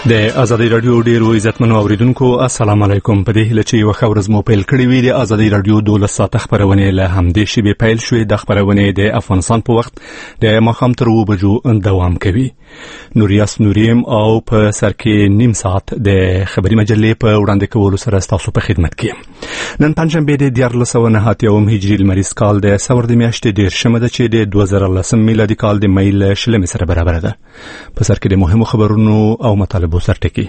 د ازادي رادیو ډیرو عزتمنو اوریدونکو السلام علیکم. په دې هیله چې یو خبرز مو پیل کړی وي. د ازادي رادیو 12 ساعته خبرونه له همدې شی پیل شوې. د خبرونه د افغانستان په وخت د ماښام تر 2 بجو دوام کوي. نوریاس نوریم او په سر کې نیم ساعت د خبري مجلې په وړاندې کولو سره تاسو په خدمت کې. نن پنځمبه د 1409 هجري لمریز کال د سور د میاشتې 10 ده چې د 2010 میلادي کال د میل شلمې سره برابر ده. په سر کې د مهمو خبرونو او مطالبو سرټکی.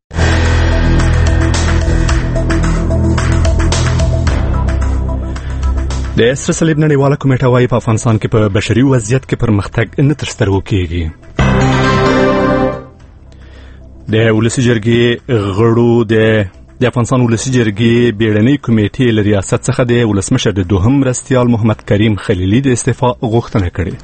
د سره صلیب نړیواله کمیټه وايي په افغانستان کې په بشري وضعیت کې پرمختګ نه تر سترګو کیږي. د ولسی جرګې غړو د افغانستان ولسی جرګې بیړنۍ کمیټې له ریاست څخه د ولسمشر د دوهم مرستیال محمد کریم خلیلی د استعفا غوښتنه کړې.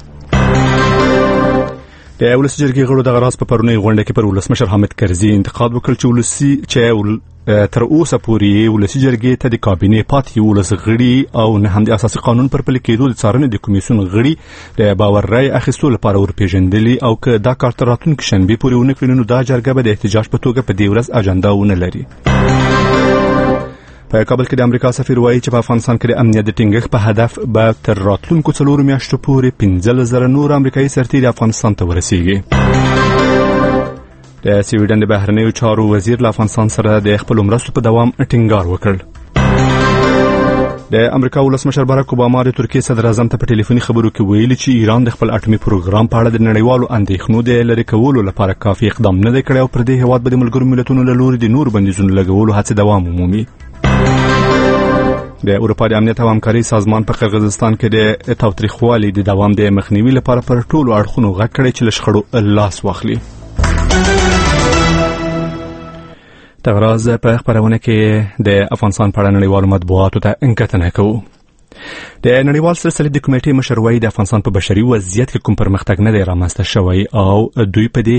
د ولسی جرګې غړو د غراس په پرونی غونډه کې پر ولسمشر حامد کرزي انتقاد وکړ چې تر اوسه پورې ولسی جرګې ته د کابینې پاتې ولس غړي او نه هم د اساسي قانون پر پلي کېدو د څارنې د کمیسیون غړي د باور رای اخیستلو لپاره ورپېژندلي او که دا کار تر راتلونکي شنبې پورې ونه کړي نو دا جرګه به د احتجاج په توګه په دې ورځ اجنډا ونه لري. په کابل کې د امریکا سفیر وایي چې په افغانستان کې د امنیت د ټینګښت په هدف به تر راتلونکو 4 میاشتو پورې 15,000 نور امریکایي سرتیري افغانستان ته ورسیږي. د سویډن د بهرنیو چارو وزیر له افغانستان سره د خپل مرستو په دوام ټینګار وکړ. د امریکا ولسمشر باراک اوباما د ترکیې صدر اعظم ته په ټلیفوني خبرو کې ویلي چې ایران د خپل اټومي پروګرام په اړه د نړیوالو اندېښنو د لرې کولو لپاره کافي اقدام نه دی کړی او پر دې هیواد به د ملګرو ملتونو له لوري د نور بندیزونو لګولو هڅې دوام ومومي. د اروپا د امنیت او همکارۍ سازمان په قرغیزستان کې د تاوتریخوالي د دوام د مخنیوي لپاره پر ټولو اړخونو غږ کړی چې له شخړو لاس واخلي. تغراز په خبرونه کې د افغانستان په اړه نړیوالو مطبوعاتو ته انکتنه کوو. د نړیوال سره صلیب د کمیټې مشر وایي د افغانستان په بشري وضعیت کې کوم پرمختګ نه دی رامنځته شوی او دوی به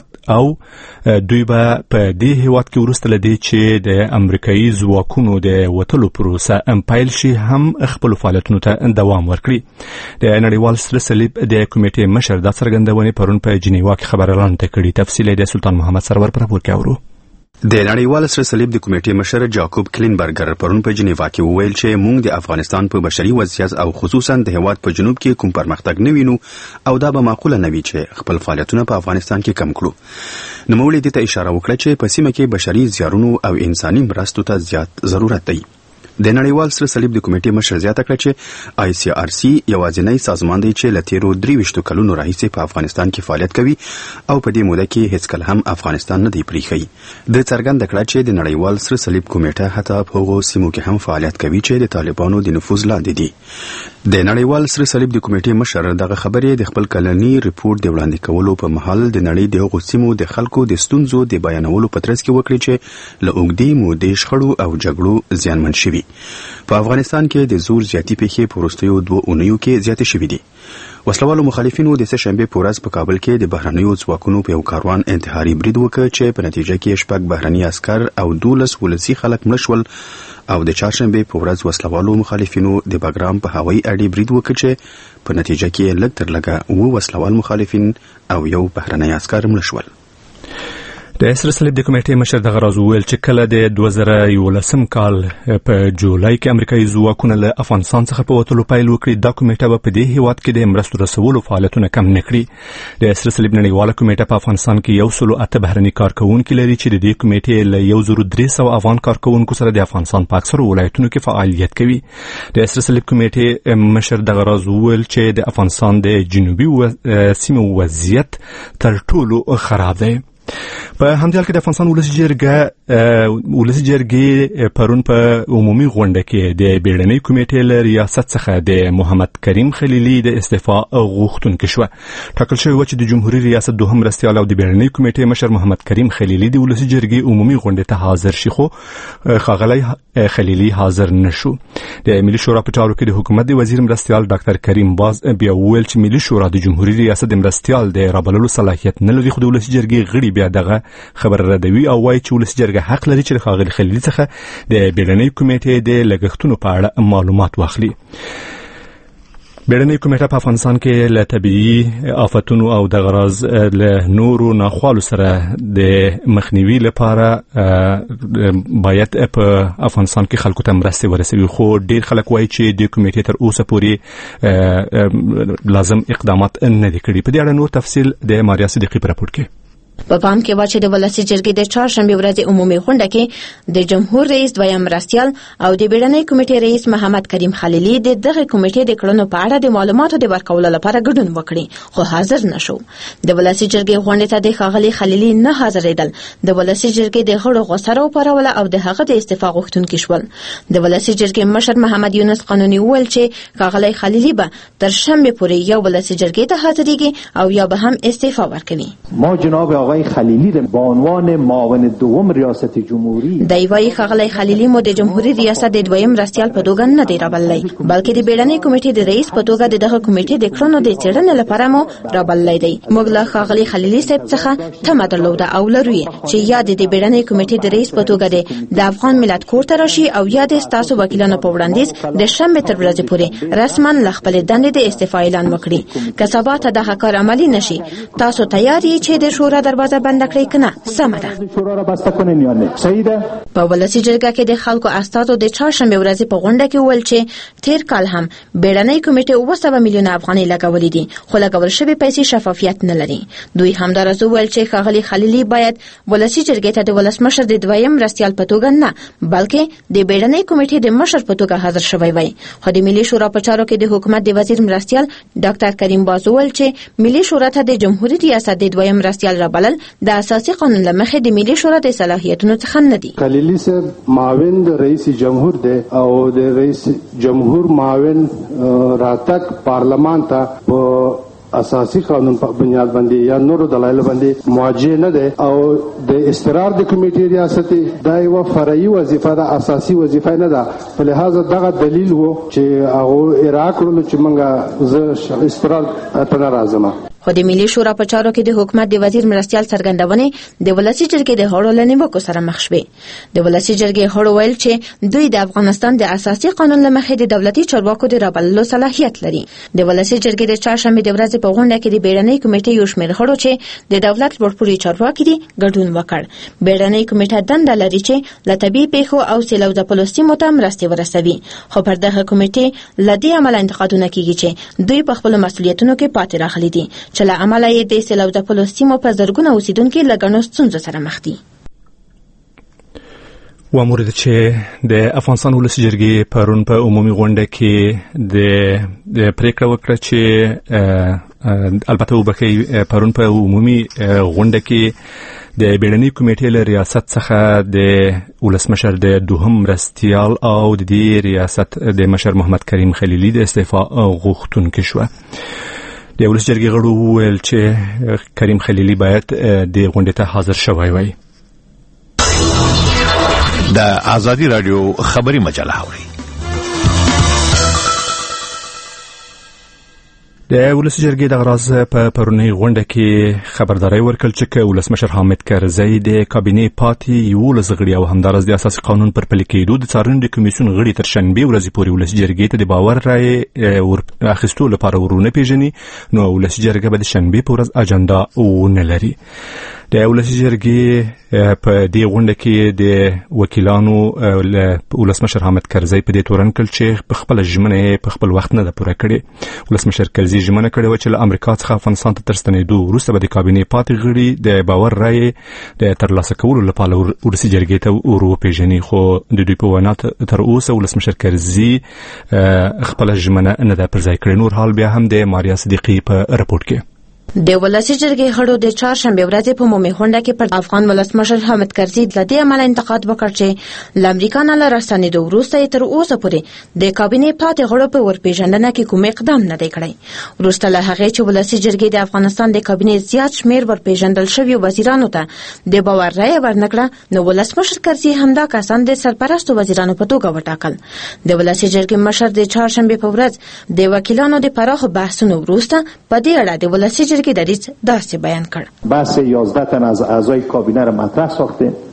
په دې هیواد کې وروسته له دې چې د امریکایي ځواکونو د وتلو پروسه امپایل شي هم خپل فعالیتونو ته دوام ورکړي. د نړیوال سره صلیب د کمیټې مشر د څرګندونې پرون په جنیوا کې خبر اعلان کړی. تفصیل د سلطان محمد سرور پر راپور کې اورو. د نړیوال سره صلیب د کمیټې مشر جاکوب کلینبرګر پرون په جنیوا کې وویل چې موږ د افغانستان په بشري وضعیت او خصوصا د هیواد په جنوب کې کوم پرمختګ نه وینو او دا به معقوله نه وي چې خپل فعالیتونه په افغانستان کې کم کړو. نوموړي دې ته اشاره وکړه چې په سیمه کې بشري زیارونو او انساني مرستو ته زیات ضرورت دی. د نړیوال سره صلیب د کمیټې مشر زیاته کړه چې ICRC یوازینی سازمان دی چې له تیرو 23 کلونو راهیسې په افغانستان کې فعالیت کوي او په دې موده کې هیڅ کله هم افغانستان نه دی پریښی. د څرګنده کړه چې د نړیوال سره صلیب کمیټه حتی په هغو سیمو کې هم فعالیت کوي چې د طالبانو د نفوذ لاندې دي. د نړیوال سره صلیب د کمیټې مشر دغه خبرې د خپل کلنی ریپورت د وړاندې کولو په مهال د نړۍ د هغو سیمو د خلکو د ستونزو د بیانولو په ترڅ کې وکړي چې له اوږدې مودې شخړو او جګړو زیانمن شوي. په افغانستان کې د زور زیاتی پیښې په وروستیو 2 اونیو کې زیاتې شوې دي. وسلوالو مخالفینو د سهشنبه په ورځ په کابل کې د بهرنیو ځواکونو په یو کاروان انتحاري برید وکړ چې په نتیجه کې 6 بهرني عسكر او 12 ولسی خلک مړ شول او د چهارشنبه په ورځ وسلوالو مخالفینو د بګرام په هوایي اډې برید وکړ چې په نتیجه کې لږ تر لږه 2 وسلوال مخالفین او 1 بهرنی عسكر مړ شول. د سره صلیب د کمیټې مشر دغه راز وویل چې کله د 2011 کال په جولای کې امریکایي ځواکونه له افغانستان څخه په وتلو پیل وکړي دا کمیټه به په دې هیواد کې د مرستو رسولو فعالیتونه کم نه کړي. د سره صلیب نړیواله کمیټه په افغانستان کې 108 بهرني کارکونکي لري چې د دې کمیټې له 1300 افغان کارکونکو سره د افغانستان په اکثرو ولایتونو کې فعالیت کوي. د سره صلیب کمیټې مشر دغه راز وویل چې د افغانستان د جنوبي سیمو وضعیت تر ټولو خراب دی. په همدې حال کې د افغانستان ولسی جرګې پرون په عمومي غونډه کې د بیړنۍ کمیټې له ریاست څخه د محمد کریم خلیلی د استعفا غوښتونکې شوه. ټاکل شوی و چې د جمهوریت ریاست دوهم مرستیال او د بیړنۍ کمیټې مشر محمد کریم خلیلی د ولسی جرګې عمومي غونډې ته حاضر شي خو ښاغلی خلیلی حاضر نشو. د ملي شورا په چارو کې د حکومت د وزیر مرستیال ډاکټر کریم باز بیا وویل چې ملي شورا د جمهوریت ریاست د مرستیال د رابللو صلاحیت نه لري خو د ولسی جرګې غړي بیا دغه خبر ردوي او وايي چې ولسی جرګه حق لري چې ښاغلي خلیلی څخه د بیړنۍ کمیټې د لګښتونو په اړه معلومات واخلي. بیړنۍ کمیټه په افغانستان کې له طبيعي آفتونو او د غراض له نورو ناخوالو سره د مخنیوي لپاره باید په افغانستان کې خلکو ته مرستې ورسوي، خو ډیر خلک وایي چې د کمیټې تر اوسه پورې لازم اقدامات نه دي کړي. په دې اړه نور تفصیل د ماریا صدیقی په راپور کې. په پام کې واچې د ولسی جرګې د چهارشنبه ورځې عمومي غونډه کې د جمهور رئیس دویم مرستیال او د بیړنۍ کمیټې رئیس محمد کریم خلیلی د دغه کمیټې د کړنو په اړه د معلوماتو د ورکولو لپاره ګډون وکړي، خو حاضر نشو. د ولسی جرګې غونډې ته د ښاغلي خلیلی نه حاضرېدل د ولسی جرګې د غړو غوسه راوپاروله او د هغه د استعفا غوښتونکي شول. د ولسی جرګې مشر محمد یونس قانوني وویل چې ښاغلي خلیلی به تر شنبه پورې یو ولسی جرګې ته حاضرېږي او یا به هم استعفا ورکوي. ما جناب آقای خلیلی به عنوان معاون دوم ریاست جمهوری دایوي ښاغلی خلیلی مو د جمهوریت ریاست د دویم مرستیال په توګه نه دی رابللی، بلکې د بیړنۍ کمیټې د رئیس په توګه د دغه کمیټې د کړنو د څېړنې لپاره مو رابللی دی. موږ له ښاغلي خلیلی صاحب څخه تمه درلوده او لرو چې یا د بیړنۍ کمیټې د رئیس په توګه د افغان ملت کور ته راشي او یا د ستاسو وکیلانو په وړاندیز د شنبه تر ورځې پورې رسما له خپلې دندې د استعفا اعلان وکړي. که سبا ته دغه کار عملي نشي، تاسو تیار یې چې د شورا دروازه بنده کړئ کنه؟ سمه ده. په ولسی جرګه کې د خلکو استازو د چهارشنبه ورځې په غونډه کې وویل چې تیر کال هم بیړنۍ کمیټې 700 میلیونه افغانۍ لګولې دي، خو لګول شوې پیسې شفافیت نه لري. دوی همدارس وویل چې ښاغلي خلیلی باید ولسی جرګې ته د ولسمشر د دویم مرستیال په توګه نه، بلکې د بیړنۍ کمیټې د مشر په توګه حاضر شوی وای. خو د ملي شورا په چارو کې د حکومت د وزیر مرستیال ډاکټر کریم باز وویل چې ملي شورا ته د جمهوریت ریاست د دویم مرستیال رابلل د اساسي قانون لمخې د ملي شورا د صلاحیتونو څخه نه دي. خلیلی صاحب معاون د رئیس جمهور دی او د رئیس جمهور معاون راتګ پارلمان ته په اساسي قانون په بنیاد باندې یا نورو دلایل باندې موجه نه ده او د استقرار د کمیټې ریاستي دا یو فرعي وظیفه ده، اساسي وظیفه نه ده. په لحاظ دغه دلیل وو چې هغه اراده کړل چې موږ زه استقرار ته راځم. خو د ملي شورا په چارو کې د حکومت د وزیر مرستیال څرګندونې د ولسی جرګې د غړو له نیوکو سره مخ شوې. د ولسی جرګې غړو ویل چې دوی د افغانستان د اساسي قانون له مخې د دولتي چارواکو د رابللو صلاحیت لري. د ولسی جرګې د چهارشنبه د ورځې په غونډه کې د بیړنۍ کمیټې یو شمېر غړو چې د دولت لوړپوړي چارواکي دي ګډون وکړ. بیړنۍ کمیټه دنده لري چې له طبیعي پیښو او سیلاب ځپلو سیمو ته مرستې ورسوي، خو پر دغه کمیټې له دې امله انتقادونه کیږي چې دوی په خپلو مسؤلیتونو کې پاتې راغلي دي، چې له امله یې د سیلاب ځپلو سیمو په زرګونه اوسیدونکي له ګڼو ستونزو سره مخ دي. وامورد چې د افغانستان ولسی جرګې پرون په عمومي غونډه کې د پریکړه وکړه چې البته وبخي پرون په عمومي غونډه کې د بیړنۍ کمیټې له ریاست څخه د ولسمشر د دوهم مرستیال او د دې ریاست د مشر محمد کریم خلیلی د استعفا غوښتونکي شو. د ولسی جرګې غړو وویل چې کریم خلیلی باید د غونډې ته حاضر شوی وای. د آزادی رادیو خبری مجله اوري. د ولسی جرګې د غراض په پرونی غونډه کې خبرداري ورکړل چې ولسمشر حامد کرزی د کابینې پاتې یو لزغړی او همدارس د اساسي قانون پر پلي کېدو د څارنې د کمیسیون غړي تر شنبه ورځې پورې ولسی جرګې ته د باور رائے اخیستو لپاره ورونه پیژني، نو ولسی جرګې به د شنبه په ورځ اجنډا ونه لري. د ولسی جرګې په دې غونډه کې د وکیلانو ولسمشر حامد کرزی په دې تورن کړ چې په خپل ژمنه په خپل وخت نه پوره کړي. ولسمشر کرزی ژمنه کړې و چې له امریکا څخه افغانستان ته تر ستنېدو وروسته به د کابینې پاتې غړي د باور رائے د ترلاسه کولو لپاره ولسی جرګې ته وروپیژني، خو د دوی په وینا تر اوسه ولسمشر کرزی خپل ژمنه نه ده پر ځای کړې. نور حال بیا هم د ماریا صدیقی په رپورت کې. د ولسی جرګې غړو د چهارشنبه ورځې په عمومي غونډه کې پر افغان ولسمشر حامد کرزي د دې عمل انتقاد وکړ چې له امریکا نه راستنېدو وروسته تر اوسه پورې د کابینې پاتې غړو په ورپېژندنه کې کوم اقدام نه دی کړی. وروسته له هغې چې ولسی جرګې د افغانستان د کابینې زیات شمېر ورپېژندل شوي وزیرانو ته د باور رایه ورنکړه، نو ولسمشر کرزي همدا کسان د سرپرستو وزیرانو په توګه وټاکل. د ولسی جرګې مشر د چهارشنبه په ورځ د وکیلانو د پراخو بحثونو وروسته په دې اړه د ولسی که دریز داسته بیان کرد. بحث 11 تن از اعضای کابینه را مطرح ساخته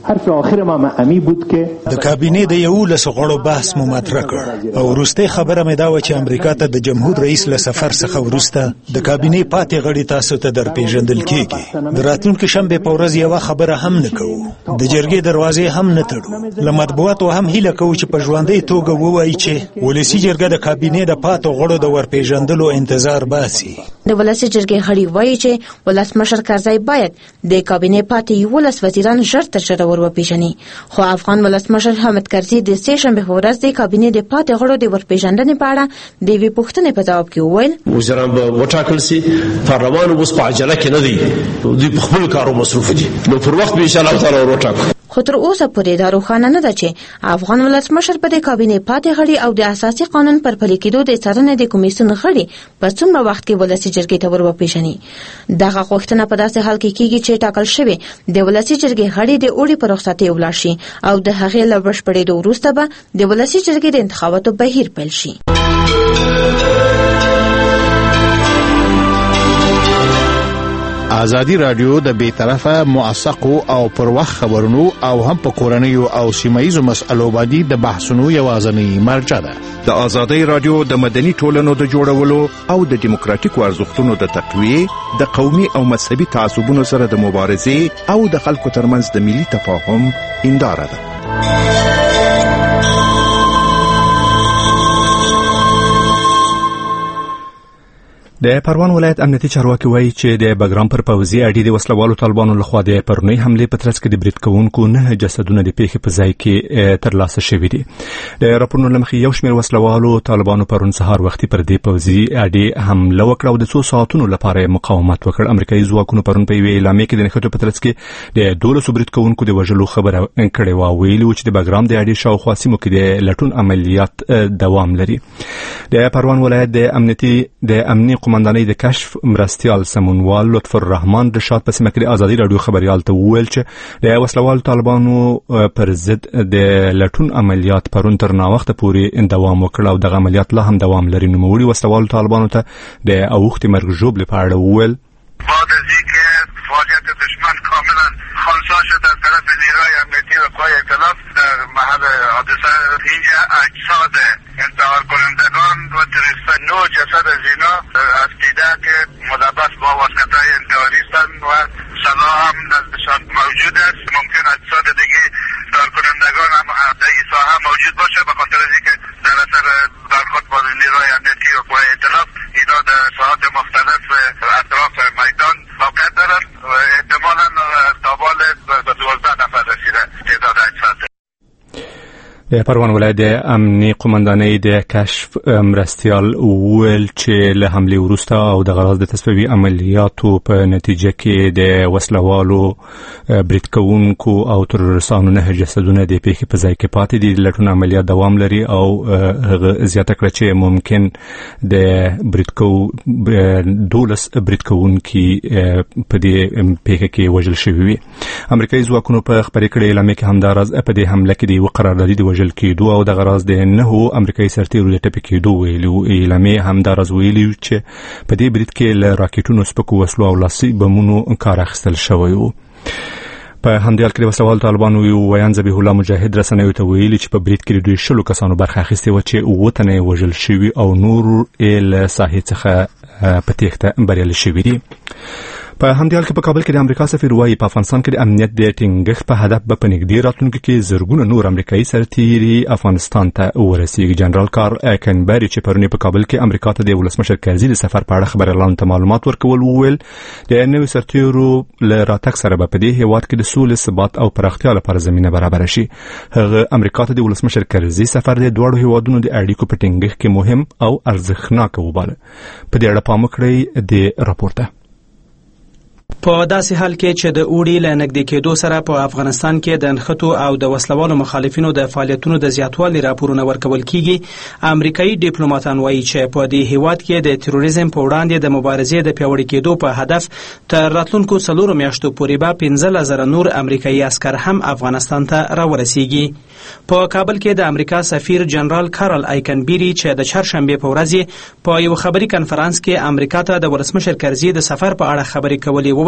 حرف آخر ما امی بود که د کابینې د 11 غړو بحث مو مطرح کړ او وروستۍ خبره مې دا و چې امریکا ته د جمهور رئیس له سفر څخه وروسته د کابینې پاتې غړي تاسو ته درپېژندل کیږي. د راتلونکي شنبه په ورځ یو خبره هم نه کوو، د جرګې دروازې هم نه تړو. له مطبوعاتو هم هیله کوو چې په ژوندۍ توګه ووایي چې ولسی جرګه د کابینې د پاتې غړو د ورپېژندلو انتظار باسي. د ولسی جرګې غړي وایي چې ولسمشر کرزی باید د کابینې پاتې 11 وزیران ژر تر ژره ورپېژني. خو افغان ولسمشر حامد کرزي د سه شنبه په ورځ د کابینې د پاتې غړو د ورپېژندنې په اړه د یوې پوښتنې په ځواب کې وویل وزیران به وټاکل شي. پارلمان اوس په عجله کې نه دی، دوی په خپل کارو مصروف دي، نو پر وخت به ان شاء الله تعالی وټاکو. خو تر اوسه پورې دا روښانه نه ده چې افغان ولسمشر په د کابینې پاتې غړي او د اساسي قانون پر پلي کېدو د څارنې د کمیسیون غړي په څومره وخت کې ولسي جرګې ته ورپېژني. دغه غوښتنه په داسې حال کې کېږي چې ټاکل شوی د ولسي جرګې غړي د اوړي په رخصتۍ ولاړ شي او د هغې له بشپړېدو وروسته به د ولسي جرګې د انتخاباتو بهیر پیل شي. ازادي رادیو د بیطرفه موثقو او پر وخت خبرونو او هم په کورنیو او سیمایي مسألو باندې د بحثونو یوازنی مرجع ده. د ازادي رادیو د مدني ټولنو د جوړولو او د دیموکراتیکو ارزښتونو د تقویه، د قومي او مذهبي تعصبونو سره د مبارزې او د خلکو ترمنځ د ملي تفاهم هنداره ده. د پروان ولایت امنیتي چارواکي وایي چې د بګرام پر پوځي اډې د وسلوالو طالبانو لخوا د پرونی حمله په ترڅ کې د برید کوونکو 9 جسدونه د پیښې په ځای کې ترلاسه شوي دي. د راپورونو لمخې یو شمېر وسلوالو طالبانو پرون سهار وختي پر دې پوځي اډې حمله وکړه او د 2 ساعتونو لپاره مقاومت وکړ. امریکایي ځواکونو پرون په یوې اعلامیه کې د نښتو په ترڅ کې د 12 برید کوونکو د وژلو خبره کړې و. ویلي و چې د بګرام د اډې شاوخوا سیمو کې د لټون عملیات دوام لري. د پروان ولایت د امنیتي قومندانۍ د کشف مرستیال سمونوال لطف الرحمن رشاد په سیمه کې د ازادي رادیو خبريال ته وویل چې د وسلوال طالبانو پر ضد د لټون عملیات پرون تر ناوخته پورې دوام وکړ او د عملیات لا هم دوام لري. نو موړي وسلوال طالبانو ته د اوخت مرګ جوړ لپاره وویل بعد از اینکه فعالیت دشمن کاملا خنثی شد از طرف نیروهای امنیتی و پای ائتلاف در محل حادثه اینجا اجساد انتحار کنندگان و تروریستان 9 جسد از اینا از دیده که ملبس با واسکت‌های انتحاری هستند و سلاح هم نزدشان موجود است. ممکن اجساد دیگه انتحار کنندگان هم در این ساحه موجود باشه به خاطر از اینکه در اثر برخورد با نیروهای امنیتی و پای ائتلاف اینا در ساحات مختلف اطراف میدان موقعیت دارند و احتمالاً تابال به 12 نفر رسیده تعداد اجساد. د پروان ولایت د امنیتي قومندانۍ د کشف مرستیال ویل چې له حمله وروسته او د غرض د تصفیې عملیاتو په نتیجه کې د وسلوالو برید کوونکو او ترورستانو 9 جسدونه د پیښې په ځای کې پاتې دي. لټون عملیات دوام لري او هغه زیاته کړه چې ممکن د برید کو 12 برید کوونکي په دې پیښه کې وژل شوي وي. امریکایي ځواکونو په خبري کړې اعلامیه کې همدارز په دې حمله کې د قراردادي د وژل کېدو او د غرض د 9 امریکایي سرتیرو د ټپي کېدو ویلو. اعلامیه همدارز ویلي چې په دې برید کې له راکټونو سپکو وسلو او لاسي بمونو کار اخیستل شوی و. په همدې حال کې د وسلوال طالبانو یو ویان ذبیح الله مجاهد رسنیو ته ویلي چې په برید کې دوی 10 کسانو برخه اخیستې و چې 9 تنه وژل شوي او نور له ساحې څخه په تېښته بریالي شوي دي. په همدې حال کې په کابل کې د امریکا سفیر وایي په افغانستان کې د امنیت د ټینګښت په هدف به په نږدې راتلونکي کې زرګونه نور امریکایي سرتیري افغانستان ته ورسیږي. جنرال کارل اکنبری چې پرونی په کابل کې امریکا ته د ولسمشر کرزي د سفر په اړه خبريالانو ته معلومات ورکول وویل د نوي سرتیرو له راتګ سره به په دې هیواد کې د سولې ثبات او پراختیا لپاره زمينه برابر شي. هغه امریکا ته د ولسمشر کرزي سفر د دوه هیوادونو د اړیکو په ټینګښت کې مهم او ارزښتناک وباله. په دې اړه پام وکړئ د راپورته. په داسې حال کې چې د اوړي له نږدې کېدو سره په افغانستان کې د نښتو او د وسلوالو مخالفینو د فعالیتونو د زیاتوالي راپورونه ورکول کیږي. امریکایي ډیپلوماټان وایي چې په دې هیواد کې د تروریزم په وړاندې د مبارزې د پیاوړي کېدو په هدف تر راتلونکو 4 میاشتو پورې به 15,000 نور امریکایي عسکر هم افغانستان ته راورسیږي. په کابل کې د امریکا سفیر جنرال کارل ایکنبری چې د چهارشنبه په ورځ په یو خبري کانفرنس کې امریکا ته د ولسمشر کرزي د سفر په اړه خبرې کولې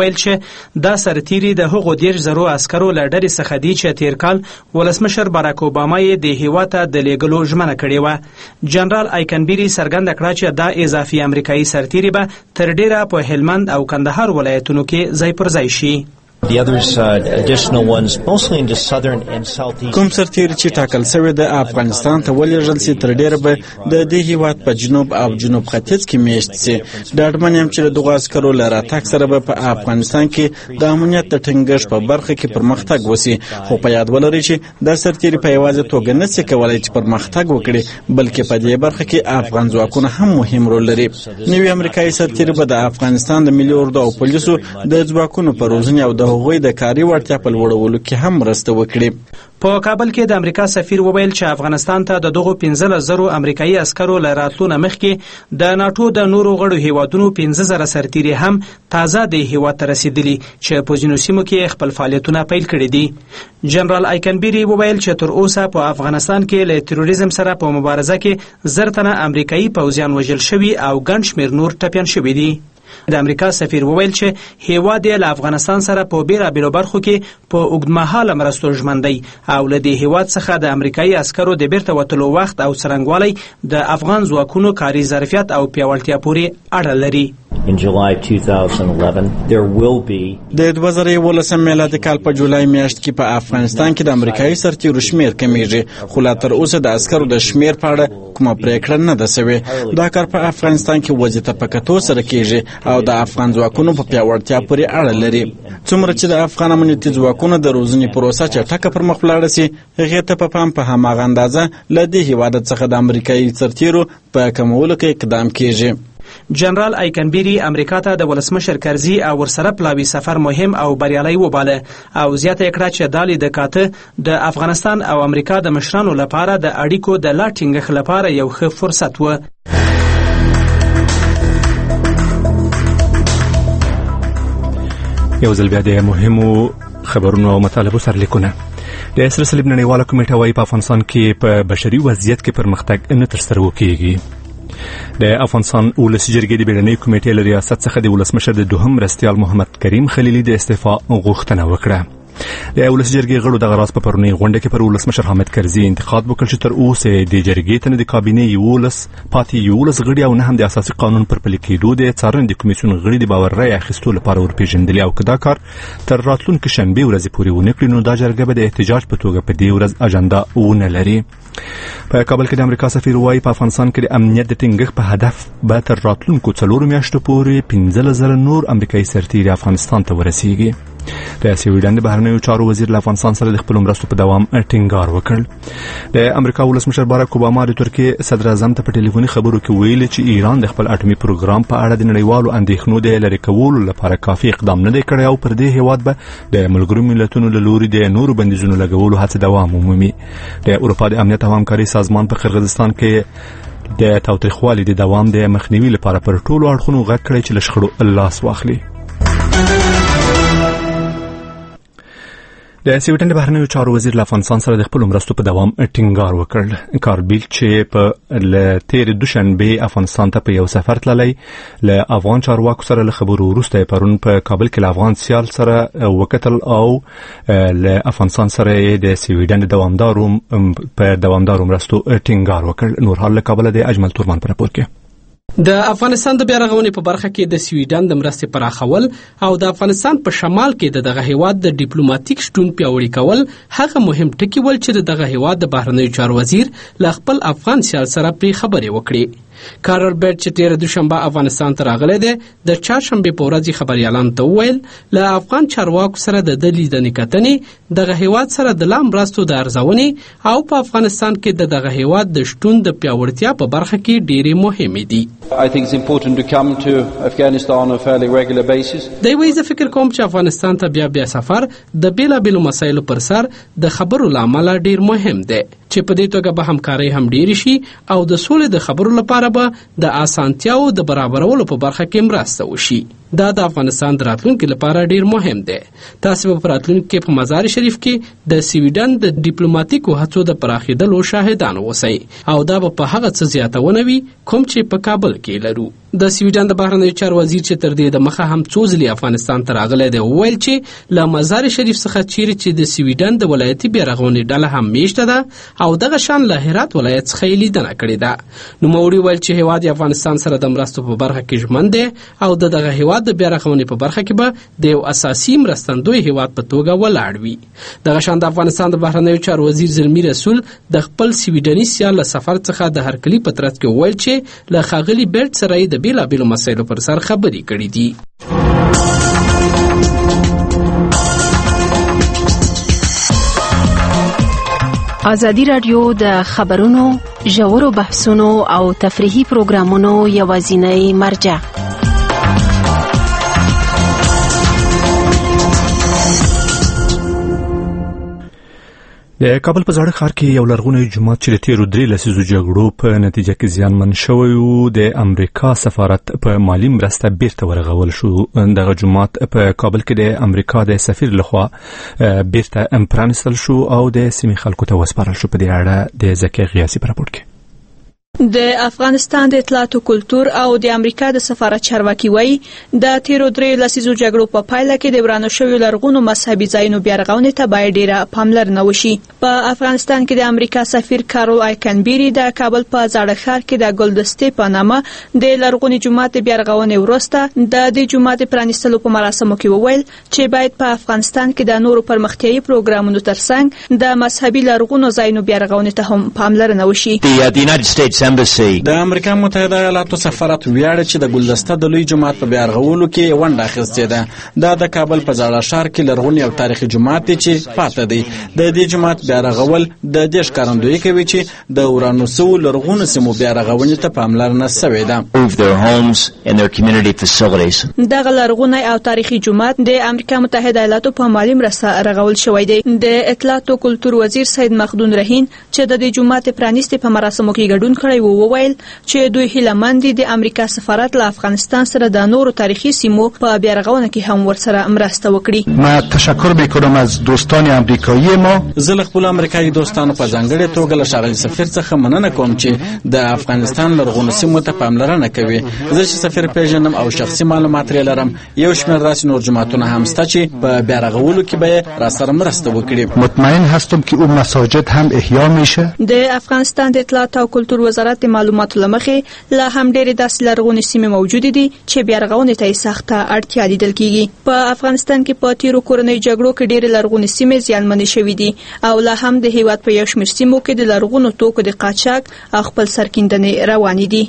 وویل چې دا سرتیري د هغو 10,000 عسکرو له ډلې څخه دي چې تیر کال ولسمشر باراک اوباما یې د هیواد ته د لیږلو ژمنه کړې وه. جنرال ایکنبیری څرګنده کړه چې دا اضافي امریکایي سرتیري به تر ډیره په هلمند او کندهار ولایتونو کې ځای پر ځای شي. The others, additional ones, mostly into southern and southeast. کوم سرتیري چې ټاکل شوی د افغانستان ته ولېږل شي تر ډیره به د دې هیواد په جنوب او جنوب ختیځ کې میشت شي. ډاډمن یم چې دغه عسکرو له راتګ سره به په افغانستان کې د امنیت د ټینګښت په برخه کې پرمختګ وشي. خو په یاد ولرئ چې دا سرتیري په یوازې توګه نه شي کولای چې پرمختګ وکړي، بلکې په دې برخه کې افغان ځواکونه هم مهم رول لري. نوی امریکایي سرتیري به د افغانستان د ملي اردو او پولیسو د ځواکونو په روزنې او د هغوی د کاري وړتیا په لوړولو کې هم مرسته وکړي. په کابل کې د امریکا سفیر وویل چې افغانستان ته د دغو 15,000 امریکایي عسکرو له راتلو نه مخکې د ناټو د نورو غړو هیوادونو 15,000 سرتیري هم تازه د هیواد ته رسیدلي چې په ځینو سیمو کې خپل فعالیتونه پیل کړي دي. جنرال ایکنبیری وویل چې تر اوسه په افغانستان کې له تروریزم سره په مبارزه کې 10 تنه امریکایي پوځیان وژل شوي او ګڼ شمېر نور ټپیان شوي دي. د امریکا سفیر وویل چې هیواد یې له افغانستان سره په بیلابیلو برخو کې په اوږدمهاله مرستو ژمن دی او له دې هیواد څخه د امریکایي عسکرو د بیرته وتلو وخت او څرنګوالی د افغان ځواکونو کاري ظرفیت او پیاوړتیا پورې اړه لري. In July 2011, there will be د 2011 میلادي کال په جولای میاشت کې په افغانستان کې د امریکایي سرتیرو شمیر کمیږي، خو لا تر اوسه د عسکرو د شمیر په اړه کومه پریکړه نه ده شوې. دا کار په افغانستان کې وضعیت په کتو سره کېږي او د افغان ځواکونو په پیاوړتیا پورې اړه لري. څومره چې د افغان امنیتي ځواکونو د روزنې پروسه چټکه پر مخ ولاړه شي، هغې ته په پام په هماغه اندازه له دې هیواد څخه د امریکایي سرتیرو په کمولو کې اقدام کېږي. جنرال ایکنبیری امریکا ته د ولسمشر کرزي او ورسره پلاوي سفر مهم او بریالی وباله او زیاته کړه چې دا لیدکاته د افغانستان او امریکا د مشرانو لپاره د اړیکو د لا ټینګښت لپاره یو ښه فرصت و. یو ځل بیا د مهمو خبرونو او مطالبو سرلیکونه. د اسرائیل صلیب نړیواله کمیټه وايي په افغانستان کې په بشري وضعیت کې پرمختګ نه ترسره کیږي. د افغانستان ولسي جرګې د بیړنۍ کمیټې له ریاست څخه د ولسمشر د دوهم مرستیال محمد کریم خلیلي د استعفا غوښتنه وکړه. د ولسي جرګې غړو دغه راز په پرونی غونډه کې پر ولسمشر حامد کرزي انتقاد وکړ چې تر اوسه د جرګې ته نه د کابینې 11 غړي او نه هم د اساسي قانون پر پلي کېدو د څارنې د کمیسیون غړي د باور رای اخیستو لپاره ورپېژندلي او که دا کار تر راتلونکي شنبې ورځې پورې ونه کړي نو دا جرګه به د احتجاج په توګه په دې ورځ اجنډا ونه لري. په کابل کې د امریکا سفیر وايي په افغانستان کې د امنیت د ټینګښت په هدف به تر راتلونکو 4 میاشتو پورې 15,000 نور امریکایي سرتیري افغانستان ته ورسیږي. د سویډن د بهرنیو چارو وزیر له افغانستان سره د خپل مرستو په دوام ټینګار وکړ. د امریکا ولسمشر باراک اوباما د ترکیې صدر اعظم ته په ټلیفوني خبرو کې ویلي چې ایران د خپل اټومي پروګرام په اړه د نړیوالو اندېښنو د لرې کولو لپاره کافي اقدام نه دی کړی او پر دې هیواد به د ملګرو ملتونو له لوري د نورو بندیزونو لګولو هڅه دوام ومومي. د اروپا د امنیت او همکارۍ سازمان په قرغیزستان کې د تاوتریخوالي د دوام د مخنیوي لپاره پر ټولو اړخونو غږ کړی چې له شخړو لاس واخلي. د سویډن د بهرنیو چارو وزیر له افغانستان سره د خپل مرستو په دوام ټینګار وکړ. کاربیل چې په تېرې دوشنبې افغانستان ته په یو سفر تللی له افغان چارواکو سره له خبرو وروسته پرون په کابل کې له افغان سیال سره وکتل او له افغانستان سره د سویډن په دوامدارو مرستو ټینګار وکړ. نور حال له کابل د اجمل تورمان په راپور کې. د افغانستان د بیارغونې په برخه کې د سویډن د مرستې پراخول او د افغانستان په شمال کې د دغه هیواد د ډیپلوماټیک شتون پیاوړي کول هغه مهم ټکي ول چې دغه هیواد د بهرنیو چارو وزیر له خپل افغان سیال سره پرې خبرې وکړي. کارل بیرت چې تېره دوشنبه افغانستان ته راغلی دی د چهارشنبې په ورځ خبریالانو ته وویل له افغان چارواکو سره د ده لیدنې کتنې دغه هیواد سره د لا مرستو د ارزونې او په افغانستان کې د دغه هیواد د شتون د پیاوړتیا په برخه کې ډېرې مهمې دي. I think it's important to come to Afghanistan on a fairly regular basis. دی وایي زه فکر کوم چې افغانستان ته بیا سفر د بیلابیلو مسایلو پر سر د خبرو له امله ډېر مهم دی چې په دې توګه به همکارۍ هم ډېرې شي او د سولې د خبرو لپاره به د اسانتیاو د برابرولو په برخه کې مرسته وشي. دا د افغانستان د راتلونکي لپاره ډېر مهم دی. تاسو به په راتلونکي کې په مزار شریف کې د سویډن د ډیپلوماټیکو هڅو د پراخېدلو شاهدان اوسئ او دا به په هغه څه زیاتونه وي کوم چې په کابل کې لرو. د سویډن د بهرنیو چارو وزیر چې تر دې د مخه هم څو ځلې افغانستان ته راغلی دی وویل چې له مزار شریف څخه چیرې چې د سویډن د ولایتي بیارغونې ډله هم میشته ده او دغه شان له هرات ولایت څخه یې لیدنه کړې ده. نوموړي ویل چې هیواد افغانستان سره د مرستو په برخه کې ژمن دی او دغه هیواد د بیارغونې په برخه کې به د یو اساسي مرستندوی هیواد په توګه ولاړ وي. دغه شان د افغانستان د بهرنیو چارو وزیر زلمی رسول د خپل سویډني سیال له سفر څخه د هرکلي په ترڅ کې وویل چې له ښاغلي بیلټ سره یې د بیلابیلو مسایلو پر سر خبرې کړې دي. ازادي راډیو د خبرونو ژورو بحثونو او تفریحي پروګرامونو یوازینی مرجع. د کابل په زاړه ښار کې یو لرغونی جومات چې د تیرو 3 لسیزو جګړو په نتیجه کې زیانمن شوی و د امریکا سفارت په مالی مرسته بیرته ورغول شو. دغه جومات په کابل کې د امریکا د سفیر لخوا بیرته پرانیستل شو او د سیمې خلکو ته وسپارل شو. په دې اړه د زکیه غیاسي په راپور کې د افغانستان د اطلاعات او کلتور او د امریکا د سفارت چارواکي وایي د تیرو 3 لسیزو جګړو په پایله کې د ورانو شویو لرغونو مذهبي ځایونو بیارغونې ته باید ډیره پاملرنه وشي. په افغانستان کې د امریکا سفیر کارول آیکنبری د کابل په زاړه ښار کې د ګلدستې په نامه د لرغوني جومات بیارغونې وروسته د دې جومات پرانیستلو په مراسمو کې وویل چې باید په افغانستان کې د نورو پرمختیایي پروګرامونو ترڅنګ د مذهبي لرغونو ځایونو بیارغونې ته هم پاملرنه وشي. د امریکا متحده ایالاتو سفارت ویاړي چې د ګلدسته د لوی جومات په بیارغولو کې ونډه اخیستې ده. دا د کابل په زاړه ښار کې لرغونی او تاریخي جومات دی چې پاتې دی. د دې جومات بیارغول د دې ښکارندویي کوي چې د ورانو شویو لرغونو سیمو بیارغونې ته پاملرنه شوې ده. دغه لرغونی او تاریخي جومات د امریکا متحده ایالاتو په مالی مرسته رغول شوی دی. د اطلاعات او کلتور وزیر سید مخدون رهین چې د دې جومات پرانیستې په مراسمو کې ګډون کړی وویل چې دوی هیلهمند دي د امریکا سفارت له افغانستان سره د نورو تاریخي سیمو په بیارغونه کې هم ورسره مرسته وکړي. ما تشکر میکنم از دوستان امریکایی ما. زه له خپل امریکایي دوستانو په ځانګړې توګه له ښاغلي سفیر څخه مننه کوم چې د افغانستان لرغونو سیمو ته پاملرنه کوي. زه چې سفیر پیژنم او شخصي معلومات لرم یو شمېر داسې نور جوماتونه هم شته چې په بیارغولو کې به راسره مرسته وکړي. مطمئن هستم که اون مساجد هم احیا میشه. د افغانستان د اطلاعات او کلتور وزارت د معلوماتو لمخې لا هم ډېرې داسې لرغونې سیمې موجودې دي چې بیارغونې ته یې سخته اړتیا لیدل کېږي. په افغانستان کې په تیرو کورنیو جګړو کې ډېرې لرغونې سیمې زیانمنې شوې دي او لا هم د هیواد په یو شمېر سیمو کې د لرغونو توکو د قاچاق او خپل سرکیندنې روانې دي.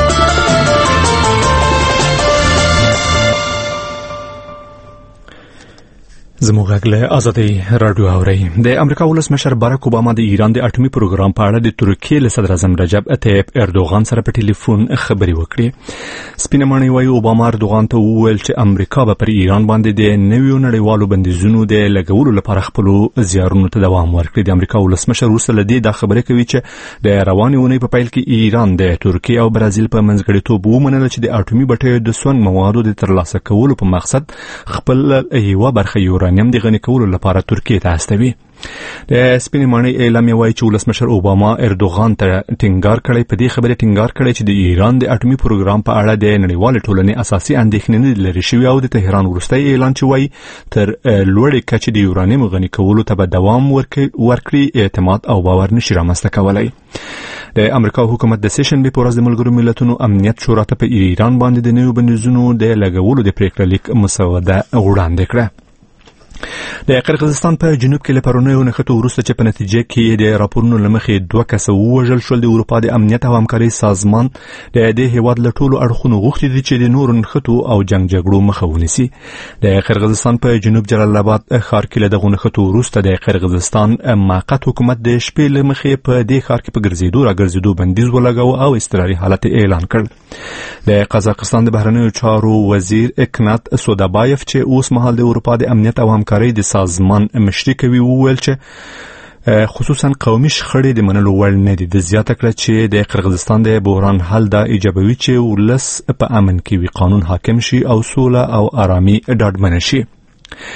زموږ غږ له ازادي رادیو اوري. د امریکا ولسمشر باراک اوباما د ایران د اټومي پروګرام په اړه د ترکیې له صدر اعظم رجب طیب اردوغان سره په ټلیفون خبرې وکړې. سپینه ماڼۍ وايي اوباما اردوغان ته وویل چې امریکا به پر ایران باندې د نویو نړیوالو بندیزونو د لګولو لپاره خپل زیارونو ته دوام ورکړي. د امریکا ولسمشر وروسته له دې دا خبره کوي چې د روانې اونۍ په پیل کې ایران د ترکیې او برازیل په منځګړیتوب ومنله چې د اټومي بټیو د سون موادو د ترلاسه کولو په مقصد خپل یوه برخه یورانیم د غني کولو لپاره ترکیې ته استوي. د سپینې ماڼۍ اعلامیه وايي چې ولسمشر اوباما اردوغان ته ټینګار کړی په دې خبره ټینګار کړی چې د ایران د اټومي پروګرام په اړه د نړیوال ټولنې اساسي اندېښنې نه لري شوی او د تهران وروستی اعلان چې وايي تر لوړې کچې د یورانیم غني کولو ته به دوام ورکړي اعتماد او باور نشي رامنځته کولی. د امریکا حکومت د سیشنبې په ورځ د ملګرو ملتونو امنیت شورا ته په ایران باندې د نویو بندیزونو د لګولو د پریکړه لیک مسوده وړاندې کړه. د قرغیزستان په جنوب کې له پرونیو نښتو وروسته چې په نتیجه کې د راپورونو له مخې 2 کسه ووژل شول، د اروپا د امنیت او همکارۍ سازمان د دې هیواد له ټولو اړخونو غوښتي دي چې د نورو نښتو او جنگ جګړو مخه ونیسي. د قرغیزستان په جنوب جلال آباد ښار کې له دغو نښتو وروسته د قرغیزستان موقت حکومت د شپې له مخې په دې ښار کې په ګرځېدو راګرځېدو بندیز ولګاوه او اضطراري حالت اعلان کړ. د قزاقستان د بهرنیو چارو وزیر اکنات سودابایف چې اوس مهال د اروپا د امنیت او همکارۍ د سازمان مشري کوي وویل چې خصوصا قومي شخړې د منلو وړ نه دي. د زیاته کړه چې د قرغیزستان د بحران حل دا ایجابوي چې ولس په امن کې وي، قانون حاکم شي او سوله او آرامي ډاډمنه شي.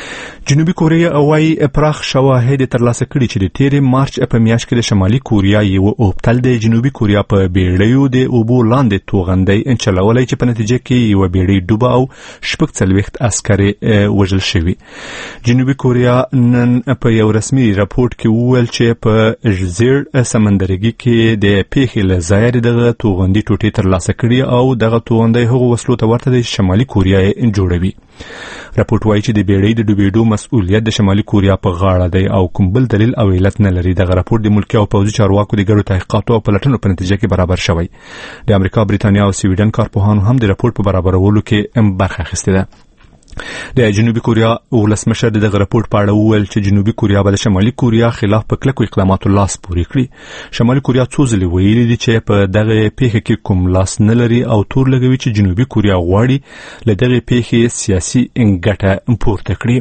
جنوبي کوریا وايي پراخ شواهد ترلاسه کړي چې د تیر مارچ په میاشت کې د شمالي کوریا یو اوبتل د جنوبي کوریا په بیړیو د اوبو لاندې توغندۍ چلولای چې په نتیجه کې یو بیړی ډوبه او شپږ څلوېښت عسکر وژل شوي. جنوبي کوریا نن په یو رسمي راپورټ کې وویل چې په زیر سمندرګي کې د پیښې له ځایه دغه توغندۍ ټوټې ترلاسه کړي او دغه توغندۍ هغو وسلو ته ورته د شمالي کوریا جوړوي. راپورټ وايي چې د بیړۍ د ډوبېدو مسؤلیت د شمالي کوریا په غاړه دی او کوم بل دلیل او علت نه لري. دغه راپور د ملکي او پوځي چارواکو د ګډو تحقیقاتو او پلټنو په نتیجه کې برابر شوی. د امریکا، بریتانیا او سویډن کارپوهانو هم د راپور په برابرولو کې برخه اخیستې ده. د جنوبي کوریا ولسمشر دغه راپور په اړه وویل چې جنوبي کوریا به د شمالي کوریا خلاف په کلکو اقداماتو لاس پورې کړي. شمالي کوریا څو ځلې ویلي دي چې په دغه پیښه کې کوم لاس نه لري او تور لګوي چې جنوبي کوریا غواړي له دغه پیښې سیاسي ګټه پورته کړي.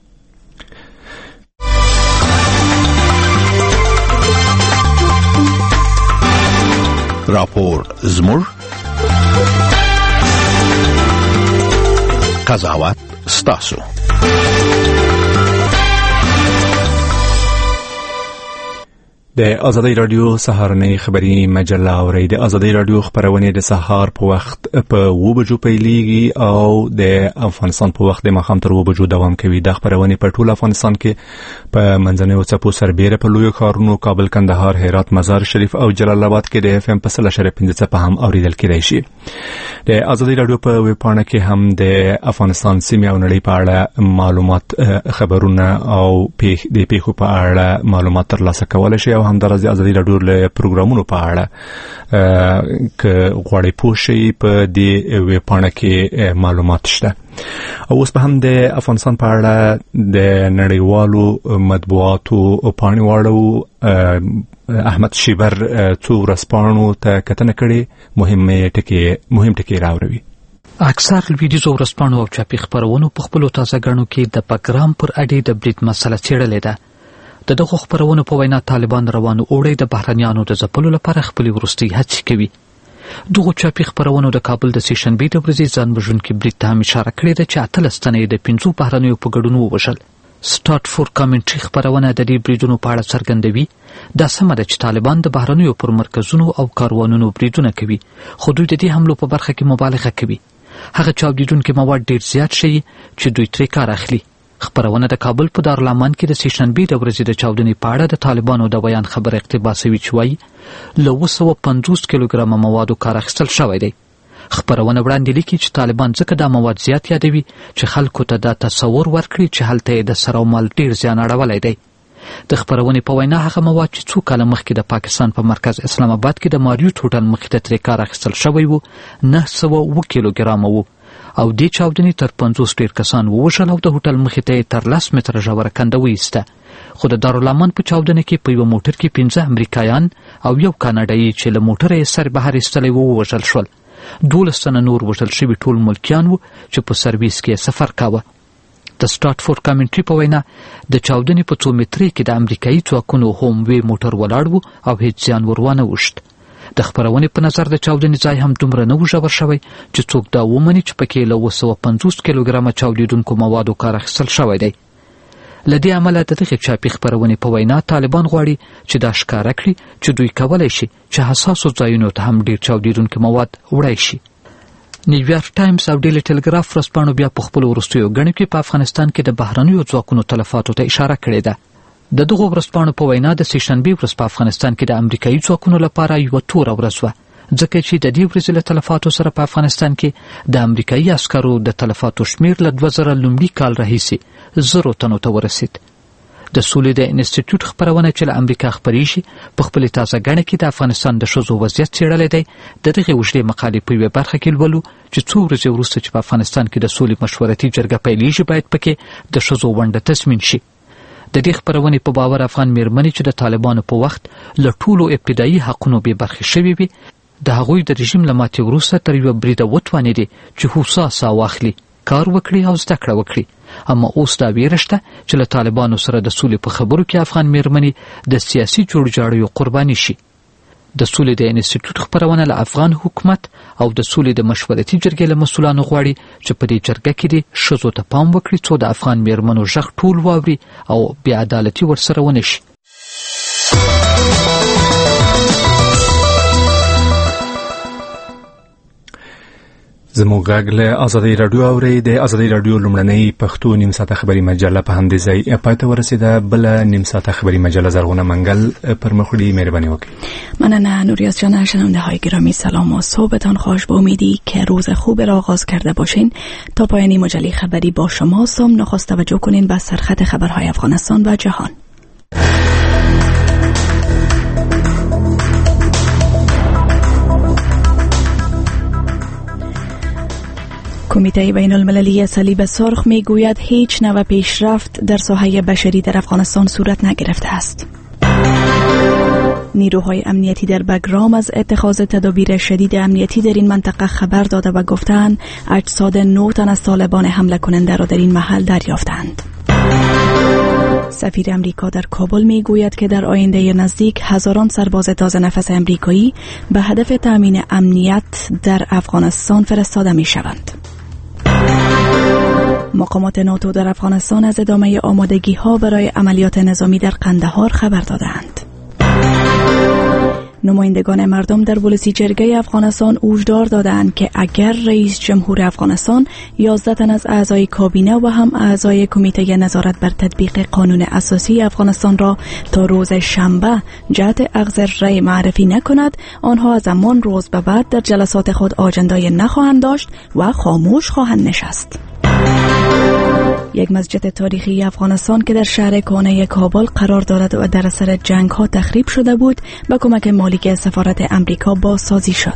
راپور زموږ قضاوت ستاسو. د ازادي رادیو سهارنۍ خبری مجله اورئ. د ازادي رادیو خبرونه د سهار په وخت په 2 بجو پیلېږي او د افغانستان په وخت د ماښام تر 2 بجو دوام کوي. د خبرونه په ټول افغانستان کې په منځنیو څپو سربېره په لویو ښارونو کابل، کندهار، هرات، مزار شریف او جلال آباد کې د FM په 100.5 څپه هم اوریدل کېدای شي. د ازادي رادیو په ویب پاڼه کې هم د افغانستان سیمې او نړۍ په اړه معلومات، خبرونه او د پیښو په اړه معلومات ترلاسه کولای شي. هم د ازادي رادیو له پروګرامونو په اړه ک غواړي پوه شئ په دې ویب پاڼه کې معلومات شته. او اوس په هم د افغانستان په اړه د نړیوالو مطبوعاتو پاڼې واړو احمد شیبر څو ورځپاڼو ته کتنه کړې. مهم ټکي راوړي. اکثر لویدیځو ورځپاڼو او چاپي خپرونو په خپلو تازه ګڼو کې د بګرام پر اډې د برید مسله څېړلې ده. د دغه خبرونو په وینا طالبان روانو اوړي د بهرنیانو د ځپلو لپاره خپل وروستي هڅې کوي. دغه چاپي خبرونو د کابل د سیشنبې د ورځې ځان وژونکي برید ته هم اشاره کړې ده چې 18 تنه د 5 بهرنیو په ګډون ووژل. سټارټ فور کامنټري خبرونه د دې بریدونو په اړه څرګندوي دا سمه ده چې طالبان د بهرنیو پر مرکزونو او کاروانونو بریدونه کوي، خو دوی د دې حملو په برخه کې مبالغه کوي. هغه چاودیدونکي مواد ډیر زیات شي چې دوی ترې کار اخلي. خبرونه د کابل په دارالمان کې د سیشنبې د ورځې د چاودنې په اړه د طالبانو د بیان خبر اقتباسوي چې وایي له 250 کیلوګرامه موادو کار اخیستل شوی دی. خبرونه وړاندې لیکي چې طالبان ځکه دا مواد زیات یادوي چې خلکو ته دا تصور ورکړي چې هلته د سر او مال ډیر زیان اړولی دی. د خبرونې په وینا هغه مواد چې څو کاله مخکې د پاکستان په مرکز اسلام آباد کې د ماریوټ هوټل مخې ته ترې کار اخیستل شوی و 900 کیلوګرامه و او دې چاودنې تر 50 ډیر کسان ووژل او د هوټل مخې ته تر 10 متره ژوره کنده وایسته. خو د دارالمان په چاودنه کې په یو موټر کې 15 امریکایان او یو کاناډایي چې له موټره یې سر بهر ایستلی و ووژل شول. 12 تنه نور وژل شوي ټول ملکیان وو چې په سرویس کې سفر کاوه. د سټارټ فور کامنټري په وینا د چاودنې په 2 مترۍ کې د امریکایي ځواکونو هوم وی موټر ولاړ و او هیڅ زیان ورونه وشت. د خبرونې په نظر د چاودنې ځای هم دومره نه و ژور شوی چې څوک دا ومني چې پکې له 250 کیلوګرامه چاودیدونکو موادو کار اخیستل شوی دی. له دې امله د دغې چاپي خبرونې په وینا طالبان غواړي چې دا ښکاره کړي چې دوی کولی شي چې حساسو ځایونو ته هم ډیر چاودیدونکي مواد وړی شي. نیویارک ټایمز او ډیلی ټلګراف ورځپاڼو بیا په خپلو وروستیو ګڼو کې په افغانستان کې د بهرنیو ځواکونو تلفاتو ته اشاره کړې ده. د دغو ورځپاڼو په وینا د سیشنبې ورځ په افغانستان کې د امریکایي ځواکونو لپاره یوه توره ورځ وه، ځکه چې د دې ورځې له تلفاتو سره په افغانستان کې د امریکایي عسکرو د تلفاتو شمیر له 2000 لومړي کال راهیسې 0 تنو ته ورسید. د سولې د انسټیټیوټ خبرونه چې له امریکا خپریږي په خپلې تازه ګڼه کې د افغانستان د ښځو وضعیت څېړلی دی. د دغې اوږدې مقالې په یوې برخه کې لولو چې څو ورځې وروسته چې په افغانستان کې د سولې مشورتي جرګه پیلېږي باید پکې د ښځو ونډه تضمین شي. د دې خبرونې په باور افغان میرمنې چې د طالبانو په وخت له ټولو ابتدایي حقونو بې برخې شوي وي د هغوی د رژیم له ماتې وروسته تر یوه بریده وتوانېدې چې هوسا ساه واخلي، کار وکړي او زده کړه وکړي. اما اوس دا ویره شته چې له طالبانو سره د سولې په خبرو کې افغان میرمنې د سیاسي جوړجاړیو قرباني شي. د سولې د انسټیټیوټ خبرونه له افغان حکومت او د سولې د مشورتي جرګې له مسولانو غواړي چې په دې جرګه کې د ښځو ته پام وکړي څو د افغان میرمنو غږ ټول واوري او بې عدالتي ورسره ونه شي. زموږ غږ له ازادي رادیو اوري د ازادي رادیو لومړنۍ پښتو نیم ساعته خبري مجله په همدې ځای پای ته ورسیده. بل نیم ساعته خبري مجله زرغونه منگل پر مخوری مهربانی وکړئ. مننه نوریاز جان. شنونده های گرامی سلام و صبحتان خوش. با امیدی که روز خوب را آغاز کرده باشین تا پایانی مجله خبری با شما هستم. نخست توجه کنین به سرخط خبرهای افغانستان و جهان. کمیته بین المللی صلیب سرخ می گوید هیچ نوع پیشرفت در ساحه بشری در افغانستان صورت نگرفته است. نیروهای امنیتی در بگرام از اتخاذ تدابیر شدید امنیتی در این منطقه خبر داده و گفتند اجساد 9 تن از طالبان حمله کننده را در این محل دریافتند. سفیر امریکا در کابل می گوید که در آینده نزدیک هزاران سرباز تازه نفس امریکایی به هدف تامین امنیت در افغانستان فرستاده می شوند. مقامات ناتو در افغانستان از ادامه آمادگی ها برای عملیات نظامی در قندهار خبر دادند. نمایندگان مردم در ولسی جرگه افغانستان هشدار دادند که اگر رئیس جمهور افغانستان 11 تن از اعضای کابینه و هم اعضای کمیته نظارت بر تطبیق قانون اساسی افغانستان را تا روز شنبه جهت اخذ رأی معرفی نکند، آنها از همان روز به بعد در جلسات خود آجندای نخواهند داشت و خاموش خواهند نشست. یک مسجد تاریخی افغانستان که در شهر کهنه کابل قرار دارد و در اثر جنگ ها تخریب شده بود با کمک مالیک سفارت امریکا بازسازی شد.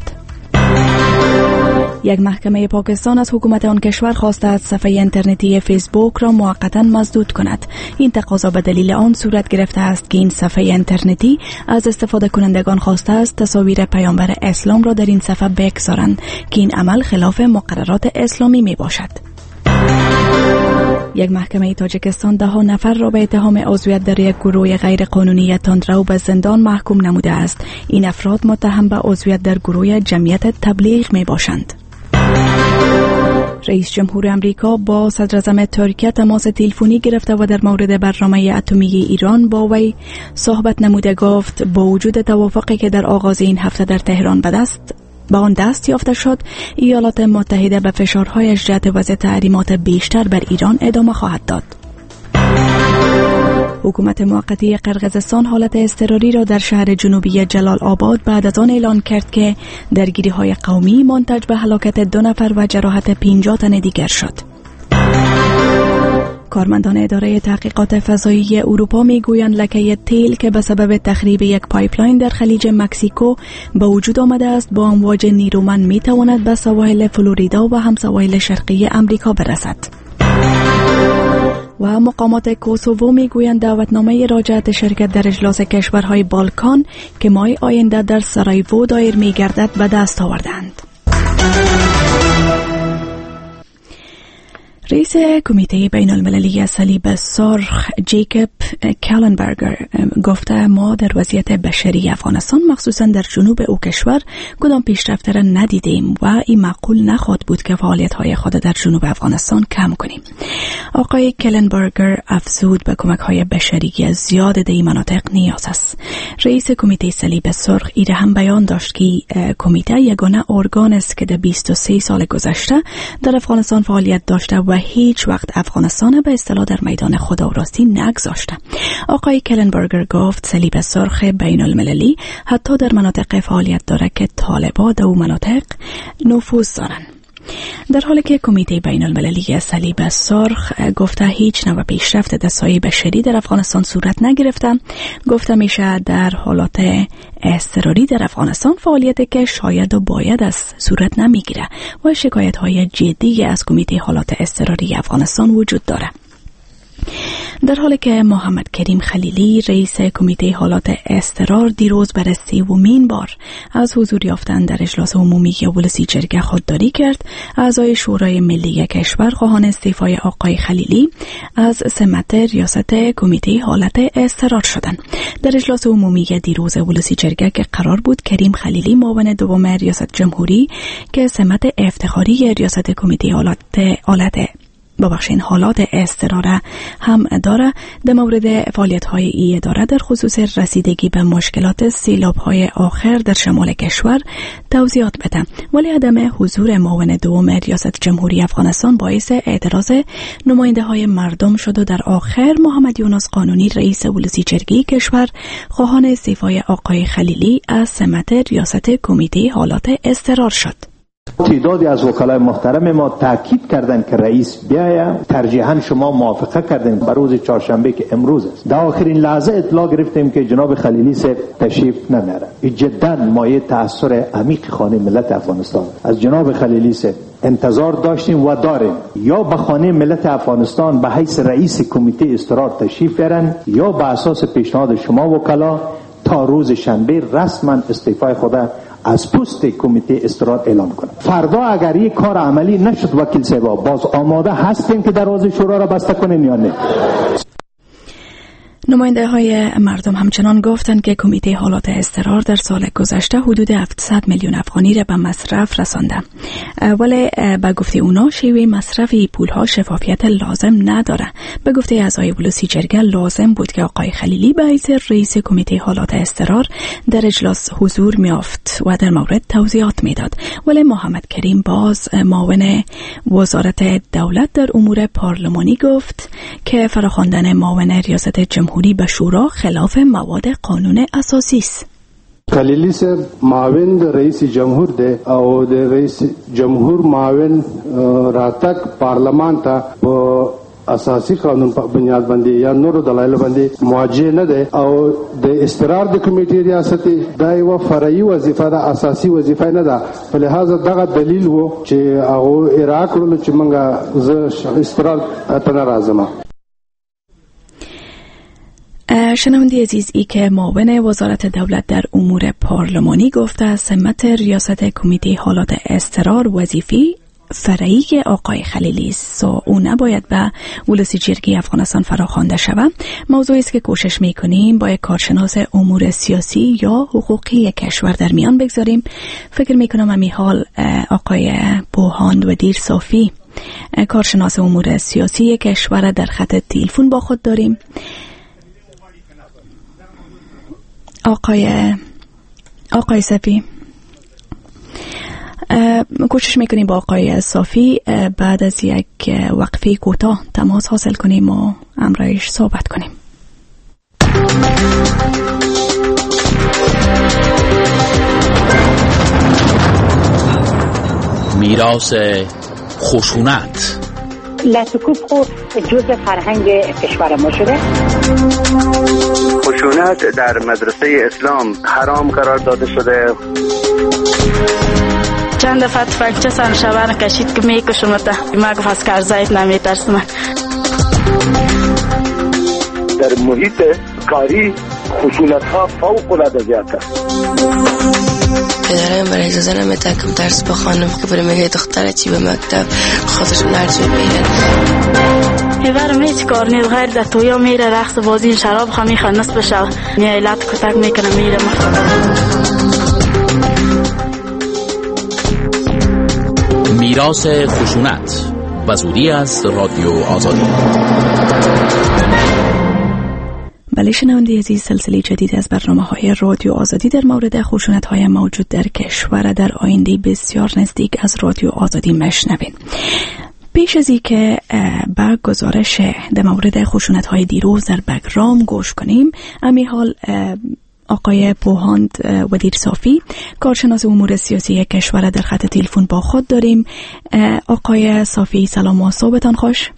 یک محکمه پاکستان از حکومت آن کشور خواسته است صفحه اینترنتی فیسبوک را موقتا مسدود کند. این تقاضا به دلیل آن صورت گرفته است که این صفحه اینترنتی از استفاده کنندگان خواسته است تصاویر پیامبر اسلام را در این صفحه بگذارند که این عمل خلاف مقررات اسلامی می باشد. یک محکمه تاجیکستان 10 نفر را به اتهام عضویت در یک گروه غیر قانونی تندرو به زندان محکوم نموده است. این افراد متهم به عضویت در گروه جمعیت تبلیغ می باشند. رئیس جمهور امریکا با صدر اعظم ترکیه تماس تلفنی گرفته و در مورد برنامه اتمی ایران با وی صحبت نموده گفت با وجود توافقی که در آغاز این هفته در تهران به آن دست یافته شد، ایالات متحده به فشارهایش جهت وضع تحریمات بیشتر بر ایران ادامه خواهد داد. حکومت موقتی قرقیزستان حالت اضطراری را در شهر جنوبی جلال آباد بعد از آن اعلان کرد که درگیری‌های قومی منتج به هلاکت 2 نفر و جراحت 50 تن دیگر شد. کارمندان اداره تحقیقات فضایی اروپا میگویند لکه تیل که به سبب تخریب یک پایپلاین در خلیج مکزیکو به وجود آمده است با امواج نیرومند میتواند به سواحل فلوریدا و هم سواحل شرقی امریکا برسد. و مقامات کوسوو میگویند دعوتنامه راجعت شرکت در اجلاس کشورهای بالکان که ماه آینده در سارایوو دایر میگردد به دست آوردند. رئیس کمیته بین المللی صلیب سرخ جیکوب کلنبرگر گفته ما در وضعیت بشری افغانستان مخصوصا در جنوب او کشور کدام پیشرفت را ندیدیم و این معقول نخواهد بود که فعالیت‌های خود در جنوب افغانستان کم کنیم. آقای کلنبرگر افزود به کمک‌های بشری زیاد در این مناطق نیاز است. رئیس کمیته صلیب سرخ ایره هم بیان داشت که کمیته یگانه ارگان است که در 23 سال گذشته در افغانستان فعالیت داشته و هیچ وقت افغانستان به اصطلاح در میدان خدا و راستی نگذاشته. آقای کلنبرگر گفت صلیب سرخ بین المللی حتی در مناطق فعالیت داره که طالبان در اون مناطق نفوذ دارند. در حالی که کمیته بین المللی صلیب سرخ گفته هیچ نوع پیشرفت در سایه بشری در افغانستان صورت نگرفته، گفته میشه در حالات اضطراری در افغانستان فعالیتی که شاید و باید از صورت نمیگیره و شکایت های جدی از کمیته حالات اضطراری افغانستان وجود داره. در حالی که محمد کریم خلیلی رئیس کمیته حالات اضطرار دیروز برای 3مین بار از حضور یافتن در اجلاس عمومی ولسی جرگه خودداری کرد، اعضای شورای ملی کشور خواهان استعفای آقای خلیلی از سمت ریاست کمیته حالت اضطرار شدند. در اجلاس عمومی دیروز ولسی جرگه که قرار بود کریم خلیلی معاون دوم ریاست جمهوری که سمت افتخاری ریاست کمیته حالات اضطرار هم داره، در مورد فعالیت‌های ای اداره در خصوص رسیدگی به مشکلات سیلاب‌های آخر در شمال کشور توضیحات بده، ولی عدم حضور معاون دوم ریاست جمهوری افغانستان باعث اعتراض نماینده‌های مردم شد و در آخر محمد یونس قانونی رئیس ولسی جرگه کشور خواهان استعفای آقای خلیلی از سمت ریاست کمیته حالات اضطرار شد. تعدادی از وکلای محترم ما تاکید کردند که رئیس بیاید، ترجیحاً شما موافقه کردین به روز چهارشنبه که امروز است. در آخرین لحظه اطلاع گرفتیم که جناب خلیلی صاحب تشریف نمیاره. جدا مایه تأثیر عمیق خانه ملت افغانستان از جناب خلیلی صاحب انتظار داشتیم و داریم یا به خانه ملت افغانستان به حیث رئیس کمیته اضطرار تشریف بیارن یا به اساس پیشنهاد شما وکلا تا روز شنبه رسما استعفای خود از پست کمیته اضطرار اعلام کنه. فردا اگر یک کار عملی نشد وکیل صاحب باز آماده هستیم که دروازه شورا را بسته کنیم یا نه؟ نماینده های مردم همچنان گفتند که کمیته حالات اضطرار در سال گذشته حدود 700 میلیون افغانی را به مصرف رسانده، ولی به گفته اونا شیوه مصرف این پولها شفافیت لازم نداره. به گفته اعضای ولسی جرگه لازم بود که آقای خلیلی به حیث رئیس کمیته حالات اضطرار در اجلاس حضور میافت و در مورد توضیحات میداد، ولی محمد کریم باز معاون وزارت دولت در امور پارلمانی گفت که فراخواندن معاون ریاست جمهوری به شورا خلاف مواد قانون اساسی است. خلیلی صاحب معاون رئیس جمهور ده او د رئیس جمهور معاون راتک پارلمان ته په اساسي قانون په بنیاد باندې یا نورو دلایل باندې موجه نه ده او د استقرار د کمیټې ریاستي دا یو فرعي وظیفه ده، اساسي وظیفه نه ده. په لحاظ دغه دلیل وو چې هغه ارائه کړل چې موږ ز استقرار ته راځم. شنونده عزیز، ای که معاون وزارت دولت در امور پارلمانی گفته سمت ریاست کمیته حالات اضطرار وظیفی فرعی آقای خلیلی است و او نباید به ولسی جرگه افغانستان فراخوانده شود. موضوعی است که کوشش میکنیم با یک کارشناس امور سیاسی یا حقوقی کشور در میان بگذاریم. فکر میکنم امی حال آقای بوهاند وزیر صافی کارشناس امور سیاسی کشور در خط تلفن با خود داریم. آقای صافی، کوشش میکنیم با آقای صافی بعد از یک وقفه کوتاه تماس حاصل کنیم و امرایش صحبت کنیم. میراث خشونت لاسکوب خو جزء فرهنگ کشور ما شده. خشونت در مدرسه اسلام حرام قرار داده شده. چند دفعه تفنگچه سر شبان کشید که میکشمته، ما گفت از کرزایت نمیترسم. در محیط کاری خشونت ها فوق العاده زیاد است. پدرم برای اجازه نمیده که درس بخوانم که برای میگه دختره چی به مکتب خودشون هرچی ببینن. هیورم هیچ کار نیست غیر در تویا میره رقص بازی شراب خوا میخواد نصف شب نیایلت کتک میکنه میره میراث خشونت وزودی از رادیو آزادی. بله شنونده عزیز، سلسله جدید از برنامه‌های رادیو آزادی در مورد خشونت‌های موجود در کشور در آینده بسیار نزدیک از رادیو آزادی مشنوین. پیش از اینکه به گزارش در مورد خشونت‌های دیروز در بگرام گوش کنیم، امی حال آقای بوهاند وزیر صافی کارشناس امور سیاسی کشور در خط تلفن با خود داریم. آقای صافی سلام و صبحتان خوش.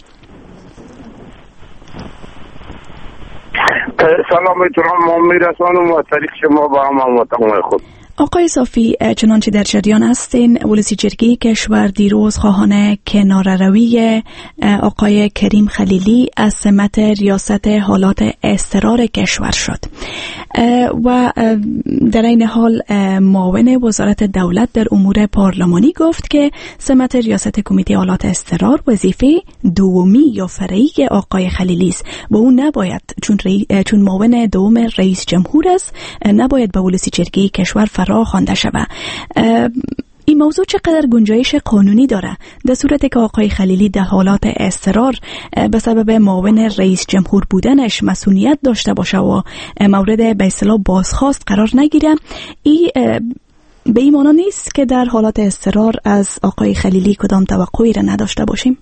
سلام ایترام ما میرسانم و طریق شما با هم هموطن خود. آقای صافی، چنانچه در جریان هستین، ولسی جرگه کشور دیروز خواهان کناره‌روی آقای کریم خلیلی از سمت ریاست حالات اضطرار کشور شد و در این حال معاون وزارت دولت در امور پارلمانی گفت که سمت ریاست کمیته حالات اضطرار وظیفه دومی یا فرعی آقای خلیلی است و اون نباید چون معاون دوم رئیس جمهور است نباید به ولسی جرگه کشور فرا خوانده شود. این موضوع چقدر گنجایش قانونی داره در صورتی که آقای خلیلی در حالات اضطرار به سبب معاون رئیس جمهور بودنش مسئولیت داشته باشه و مورد به اصطلاح بازخواست قرار نگیره؟ به این معنی نیست که در حالات اضطرار از آقای خلیلی کدام توقعی را نداشته باشیم؟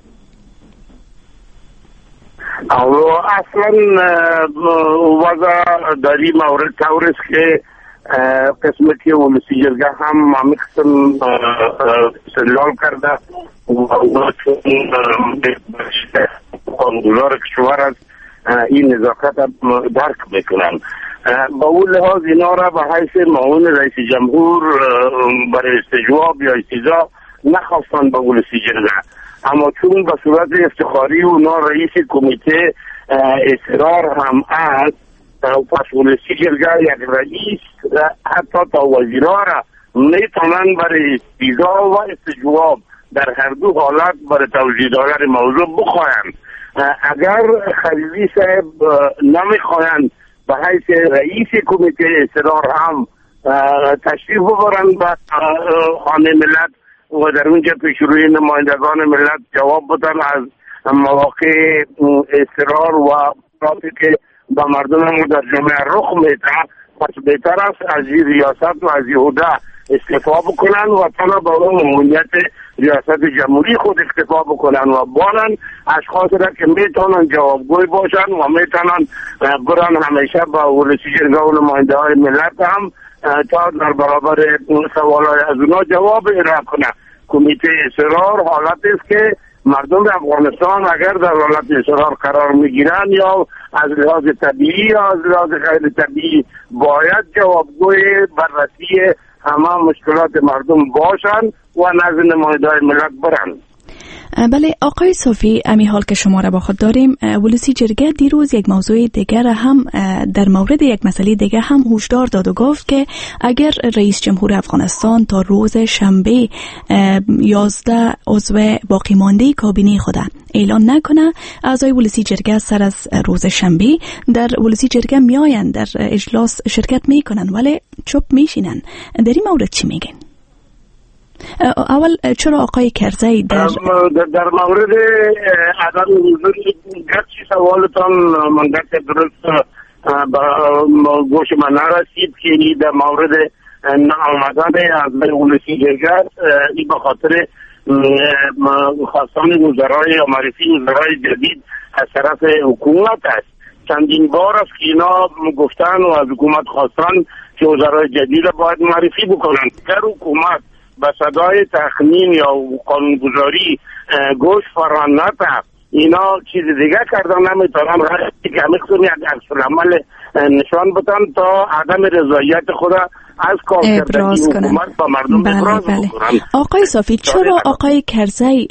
اصلا وضع در این مورد طور است که قسمتی ولسی جرگه هم قسم استدلال کرده و اونا چون قانونگذار کشور از این نزاکت درک میکنن. با اون لحاظ اینا را به حیث معاون رئیس جمهور برای استجواب یا استیضاح نخواستن با ولسی جرگه، اما چون به صورت افتخاری اونا رئیس کمیته اضطرار هم است، پس ولسی جرگه یک رئیس حتی تا وزیرا را میتونن برای استیضاح و استجواب در هر دو حالت برای توضیح دادن موضوع بخواهند. اگر خلیلی صاحب نمیخواهند به حیث رئیس کمیته اضطرار هم تشریف ببرند به خانه ملت و در اونجا پیش روی نمایندگان ملت جواب بدن از مواقع اضطرار و راتی که به مردم در جامعه رخ میده، پس بهتر است از این ریاست و از این عهده استعفا بکنن و تنها با ماموریت ریاست جمهوری خود اکتفا بکنن و بانن اشخاص را که میتونن جوابگوی باشن و میتونن برن همیشه با ولسی جرگه و نماینده های ملت هم تا در برابر سوالای از اونا جواب ارائه کنه. کمیته اضطرار حالت است که مردم افغانستان اگر در حالت اضطرار قرار میگیرن یا از لحاظ طبیعی یا از لحاظ غیر طبیعی باید جوابگوی بررسی همه مشکلات مردم باشن و نزد نماینده‌های ملت برن. بله آقای صافی، امی حال که شما را با خود داریم، ولسی جرگه دیروز یک موضوع دیگر هم در مورد یک مسئله دیگر هم هشدار داد و گفت که اگر رئیس جمهور افغانستان تا روز شنبه 11 عضو باقی مانده کابینه خود اعلان نکنه، اعضای ولسی جرگه سر از روز شنبه در ولسی جرگه میآیند در اجلاس شرکت میکنن ولی چوب میشینن. در این مورد چی میگن؟ اول چرا آقای کرزی در مورد عدم حضور گرچه سوالتان من گرچه درست گوش من نرسید که در مورد نامدن از ولسی جرگه این به خاطر خواستان وزرای یا معرفی وزرای جدید از طرف حکومت است. چندین بار است که اینا گفتن و از حکومت خواستن که وزرای جدید را باید معرفی بکنن. اگر حکومت به صدای تخمین یا قانونگذاری گوش فران نده، اینا چیز دیگه کردن نمیتونن که همیخصون یک عکس‌العمل نشان بدن تا عدم رضایت خود از کارکردگی حکومت با مردم ابراز بکنن. آقای صافی، چرا آقای کرزی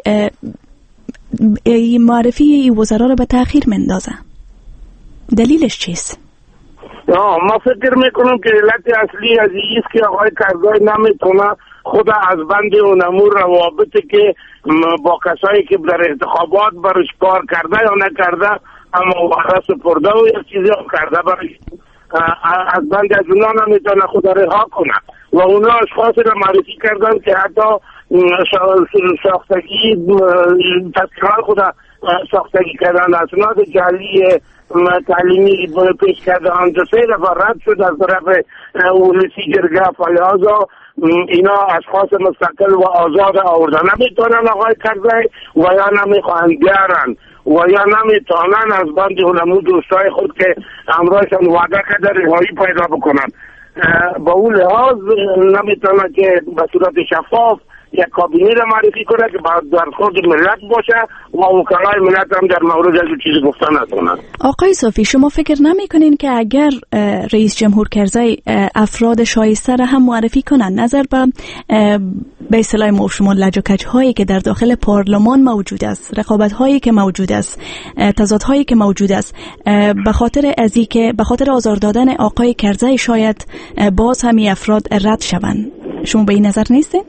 معرفی وزرا را به تأخیر مندازه؟ دلیلش چیست؟ ما فکر میکنم که علت اصلی از این است که آقای کرزی نمیتونه خود از بند اونمور روابطی که با کسایی که در انتخابات برش کار کرده یا نکرده اما وعده سپرده و یک چیزی کرده برش از بند از اونا نمیتونه خود رها کنه و اونا اشخاصی را معرفی کردن که حتی ساختگی تذکرات خود ساختگی کردن اسناد جعلی تعلیمی پیش کردن دو سه دفعه رد شد از طرف ولسی جرگه. فلحاظا اینا اشخاص مستقل و آزاد آوردن نمیتونن آقای کرزی و یا نمیخواهند بیارن و یا نمیتونن از بند علمو دوستای خود که امروزشان وعده کرده رهایی پیدا بکنن. با اون لحاظ نمیتونن که به صورت شفاف یک کابینه را معرفی کنه که در خود ملت باشه و وکلای ملت هم در مورد از چیز گفتن نکنند. آقای صافی، شما فکر نمی‌کنین که اگر رئیس جمهور کرزی افراد شایسته را هم معرفی کنند، نظر به اصطلاح مفهوم لج و کج هایی که در داخل پارلمان موجود است، رقابت هایی که موجود است، تضاد هایی که موجود است، به خاطر آزار دادن آقای کرزی شاید باز همی افراد رد شوند، شما به این نظر نیستین؟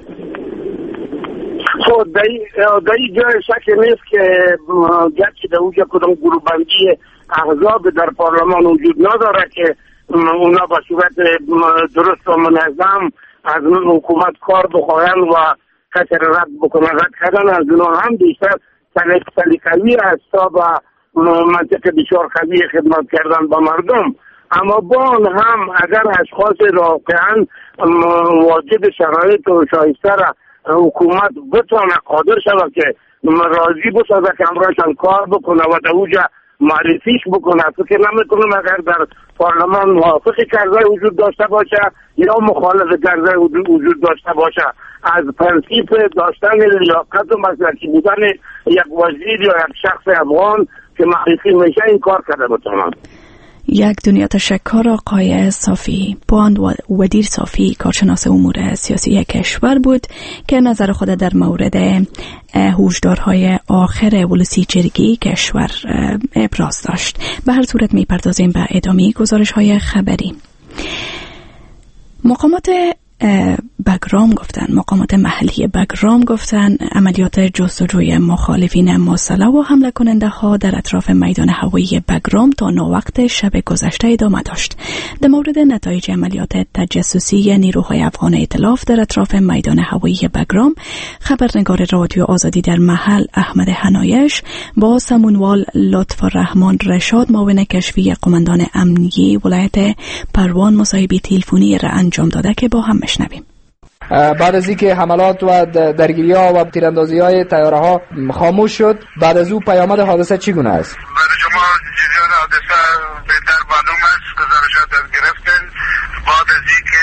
خب در این جای شک نیست که گرچه در اونجا کدام گروه بندی احزاب در پارلمان وجود نداره که اونا با صورت درست و منظم از حکومت کار بخواهن و کسی رد بکنن. رد کردن از اونا هم بیشتر سلیقه‌ای است تا با منطق بسیار قوی خدمت کردن با مردم. اما با آن هم اگر اشخاص واقعا واجد شرایط و شایسته را حکومت بتونه قادر شود که راضی بسازه که امرایشان کار بکنه و در اوجا معرفیش بکنه، فکر نمیکنم اگر در پارلمان موافق کرزی وجود داشته باشه یا مخالف کرزی وجود داشته باشه، از پرنسیپ داشتن لیاقت و مسلکی بودن یک وزیر یا یک شخص افغان که معرفی میشه این کار کرده بتونن. یک دنیا تشکر آقای صافی. باند ودیر صافی کارشناس امور سیاسی کشور بود که نظر خود در مورد هوشدارهای آخر ولسی جرگی کشور ابراز داشت. به هر صورت میپردازیم به ادامه گزارش‌های خبری. مقامات محلی بگرام گفتن عملیات جستجوی مخالفین مسلح و حمله کننده ها در اطراف میدان هوایی بگرام تا ناوقت شب گذشته ادامه داشت. در مورد نتایج عملیات تجسسی نیروهای افغان ائتلاف در اطراف میدان هوایی بگرام، خبرنگار رادیو آزادی در محل احمد حنایش با سمونوال لطف الرحمن رشاد معاون کشفی قماندان امنیه ولایت پروان مصاحبه تلفنی را انجام داده که با هم بشنویم. بعد از اینکه حملات و درگیری‌ها و تیراندازی‌های طیاره‌ها خاموش شد، بعد از او پیامد حادثه چگونه است؟ برای شما جریان حادثه بهتر معلوم است، گزارشات گرفتن. بعد از اینکه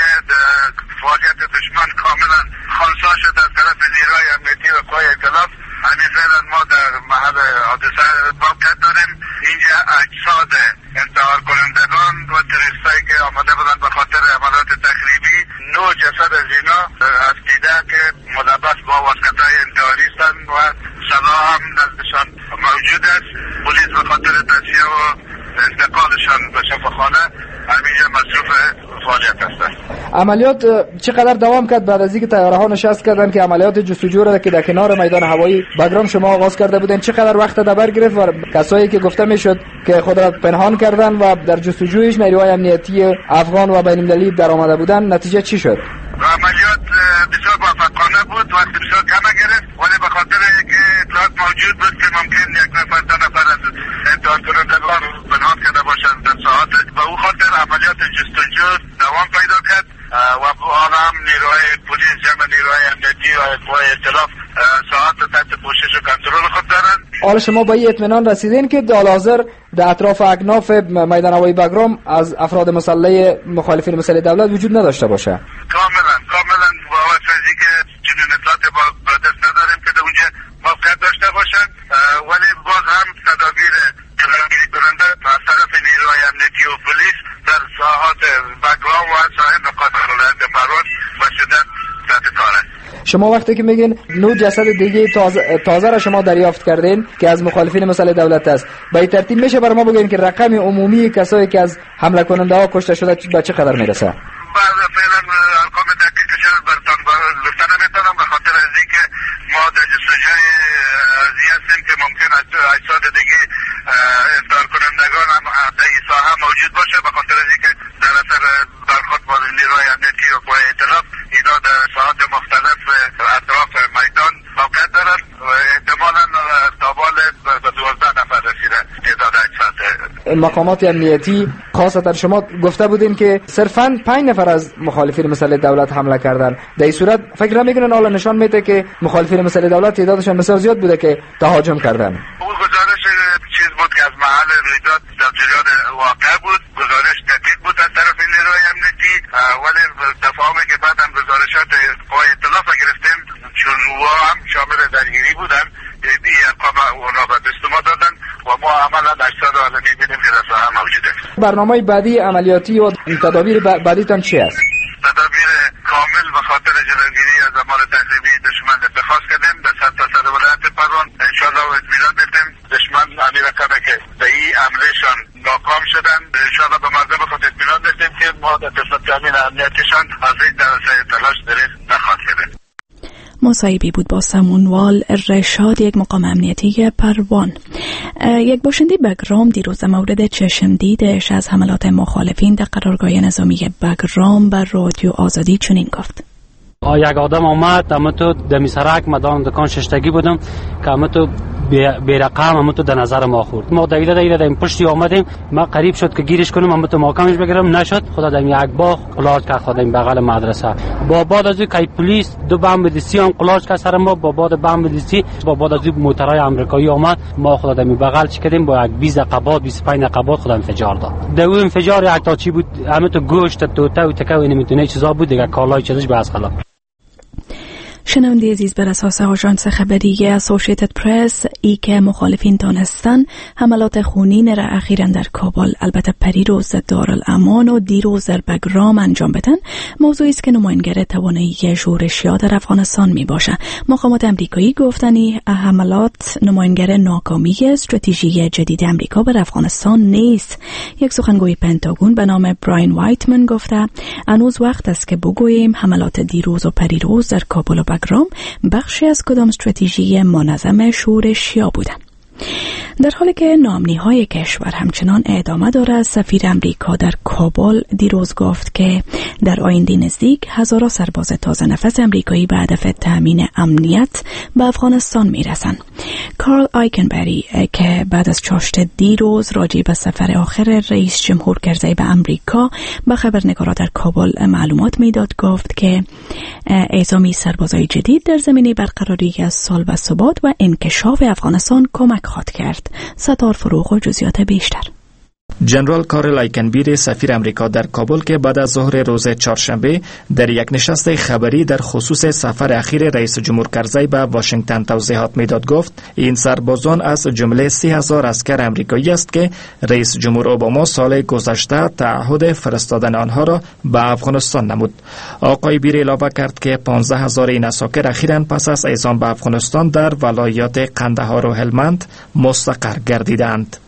فعالیت دشمن کاملا خنثی شد از طرف نیروهای امنیتی و قوای ائتلاف، همین فعلا ما در محل حادثه موقعیت داریم. اینجا اجساد انتحار کنندگان و تروریستایی که آمده بودند به خاطر عملیات تخریبی، 9 جسد از اینا از دیده که ملبس با واسکت‌های انتحاری هستند و سلاح هم نزدشان موجود است. پلیس به خاطر تصفیه و انتقالشان به شفاخانه همینجا مصروف فعالیت هستند. عملیات چقدر دوام کرد بعد از اینکه طیاره‌ها نشست کردند که عملیات جستجو را که در کنار میدان هوایی بگرام شما آغاز کرده بودند، چقدر وقت در بر گرفت و کسایی که گفته میشد که خود را پنهان کردن و در جستجویش نیروهای امنیتی افغان و بین‌المللی در آمده بودند، نتیجه چی شد؟ عملیات بسیار موفقانه بود، وقت بسیار کم گرفت، ولی به خاطر اینکه اطلاعات موجود بود که ممکن یک نفر دو نفر از انتحار کنندگان پنهان کرده باشند در ساعات، به او خاطر عملیات جستجو دوام پیدا کرد و حالا هم نیروهای پلیس جمع نیروهای امنیتی و قوای ائتلاف ساعات تحت پوشش و کنترل خود دارند. حالا شما به این اطمینان رسیدین که در حاضر در اطراف اکناف میدان هوایی بگرام از افراد مسلح مخالفین مسلح دولت وجود نداشته باشه؟ کاملا با واسطه که چنین اطلاعات با دست نداریم که در اونجا موقعیت داشته باشند، ولی باز هم تدابیر جلوگیری کننده از طرف نیروهای امنیتی و پلیس در ساحات بگرام و سایر نقاط ولایت پروان به شدت تحت کار است. شما وقتی که میگین 9 جسد دیگه تازه را شما دریافت کردین که از مخالفین مسلح دولت است، به این ترتیب میشه برای ما بگین که رقم عمومی کسایی که از حمله کننده ها کشته شده به چه قدر میرسه؟ فعلا ارقام دقیقش براتون گفته نمیتونم، به خاطر از اینکه ما در جستجوی ازی هستیم که ممکن اجساد دیگه انتحار کنندگان هم در این ساحه موجود باشه، به خاطر از اینکه در اثر برخورد با نیروهای امنیتی و قوای ائتلاف اینا در ساحات مختلف اطراف میدان موقعیت دارند و احتمالاً تا بال به 12 نفر رسیده تعداد اجساد. مقامات امنیتی خاصتا شما گفته بودین که صرفاً 5 نفر از مخالفین مسلح دولت حمله کردن. در این صورت فکر نمیکنن حالا نشان میده که مخالفین مسلح دولت تعدادشان بسیار زیاد بوده که تهاجم کردن؟ اون گزارش چیز بود که از محل رویداد در جریان واقع بود، گزارش دقیق بود از طرف نیروهای امنیتی، ولی تفاهمی که بعد هم گزارشات قوای ائتلاف گرفتیم جزوها هم شامل درگیری بودن. این ارقام اونا به دست ما دادن و ما عملا اکثر رو می‌بینیم که در ساحه موجوده. برنامه بعدی عملیاتی و تدابیر بعدیتان چی است؟ تدابیر کامل به خاطر جلوگیری از اعمال تخریبی دشمن اتخاذ کردیم در سرتاسر ولایت پروان. انشالله و اطمینان بدیم دشمن همین رقمه که به این حملهشان ناکام شدن. انشالله به مردم خود اطمینان بدیم که ما در قسمت تامین امنیتشان از این درسه تلاش دریغ نخواهد کرد. مصاحبه‌ای بود با سمونوال رشاد، یک مقام امنیتی پروان. یک باشنده بگرام دیروز مورد چشم دیدش از حملات مخالفین در قرارگاه نظامی بگرام بر رادیو آزادی چنین گفت: یک آدم آمد اما تو دمی سرک مدان دکان ششتگی بودم که اما تو بیرقم اما تو در نظر ما خورد. ما دویده این پشتی آمدیم، ما قریب شد که گیرش کنم اما تو محکمش بگیرم، نشد. خدا دم یک باغ قلاج کرد خودم بغل مدرسه. با بعد از که پلیس دو بمب دیسی هم قلاج کرد سر ما. با بعد بمب دیسی با بعد از موترای آمریکایی آمد، ما خدا دم بغل چیکردیم با یک 20 قباد 25 قباد خدا انفجار داد. دو انفجار یک تا چی بود، اما تو گوشت توته و تکه و نمیتونه چیزا بود دیگه، کالای چیزش به اسخلا. شنونده عزیز، بر اساس آژانس خبری اسوسییتد پرس، ای که مخالفین تانستن حملات خونین را اخیراً در کابل، البته پریروز دارالامان و دیروز در بگرام انجام بدن، موضوعی است که نماینگر توانایی شورشیات در افغانستان می باشه. مقامات امریکایی گفتنی حملات نماینگر ناکامی استراتژی جدید امریکا بر افغانستان نیست. یک سخنگوی پنتاگون به نام براین وایتمن گفته هنوز وقت است که بگوییم حملات دیروز و پریروز در کابل و بگرام بخشی از کدام استراتژی منظم شورشیا بودند. در حالی که ناامنی‌های کشور همچنان ادامه دارد، سفیر امریکا در کابل دیروز گفت که در آینده نزدیک هزاران سرباز تازه نفس امریکایی به هدف تامین امنیت به افغانستان میرسند. کارل آیکنبری که بعد از چاشت دیروز راجع به سفر آخر رئیس جمهور کرزی به امریکا به خبرنگاران در کابل معلومات میداد، گفت که اعزامی سربازای جدید در زمینه برقراری از صلح و ثبات و انکشاف افغانستان کمک خواهد کرد. ستار فروغ و جزئیات بیشتر. جنرال کارل آیکنبری سفیر امریکا در کابل که بعد از ظهر روز چهارشنبه در یک نشست خبری در خصوص سفر اخیر رئیس جمهور کرزی به واشنگتن توضیحات میداد، گفت این سربازان از جمله 30,000 عسکر امریکایی است که رئیس جمهور اوباما سال گذشته تعهد فرستادن آنها را به افغانستان نمود. آقای بیری علاوه کرد که 15,000 این عساکر اخیراً پس از اعزام به افغانستان در ولایات قندهار و هلمند مستقر گردیدند.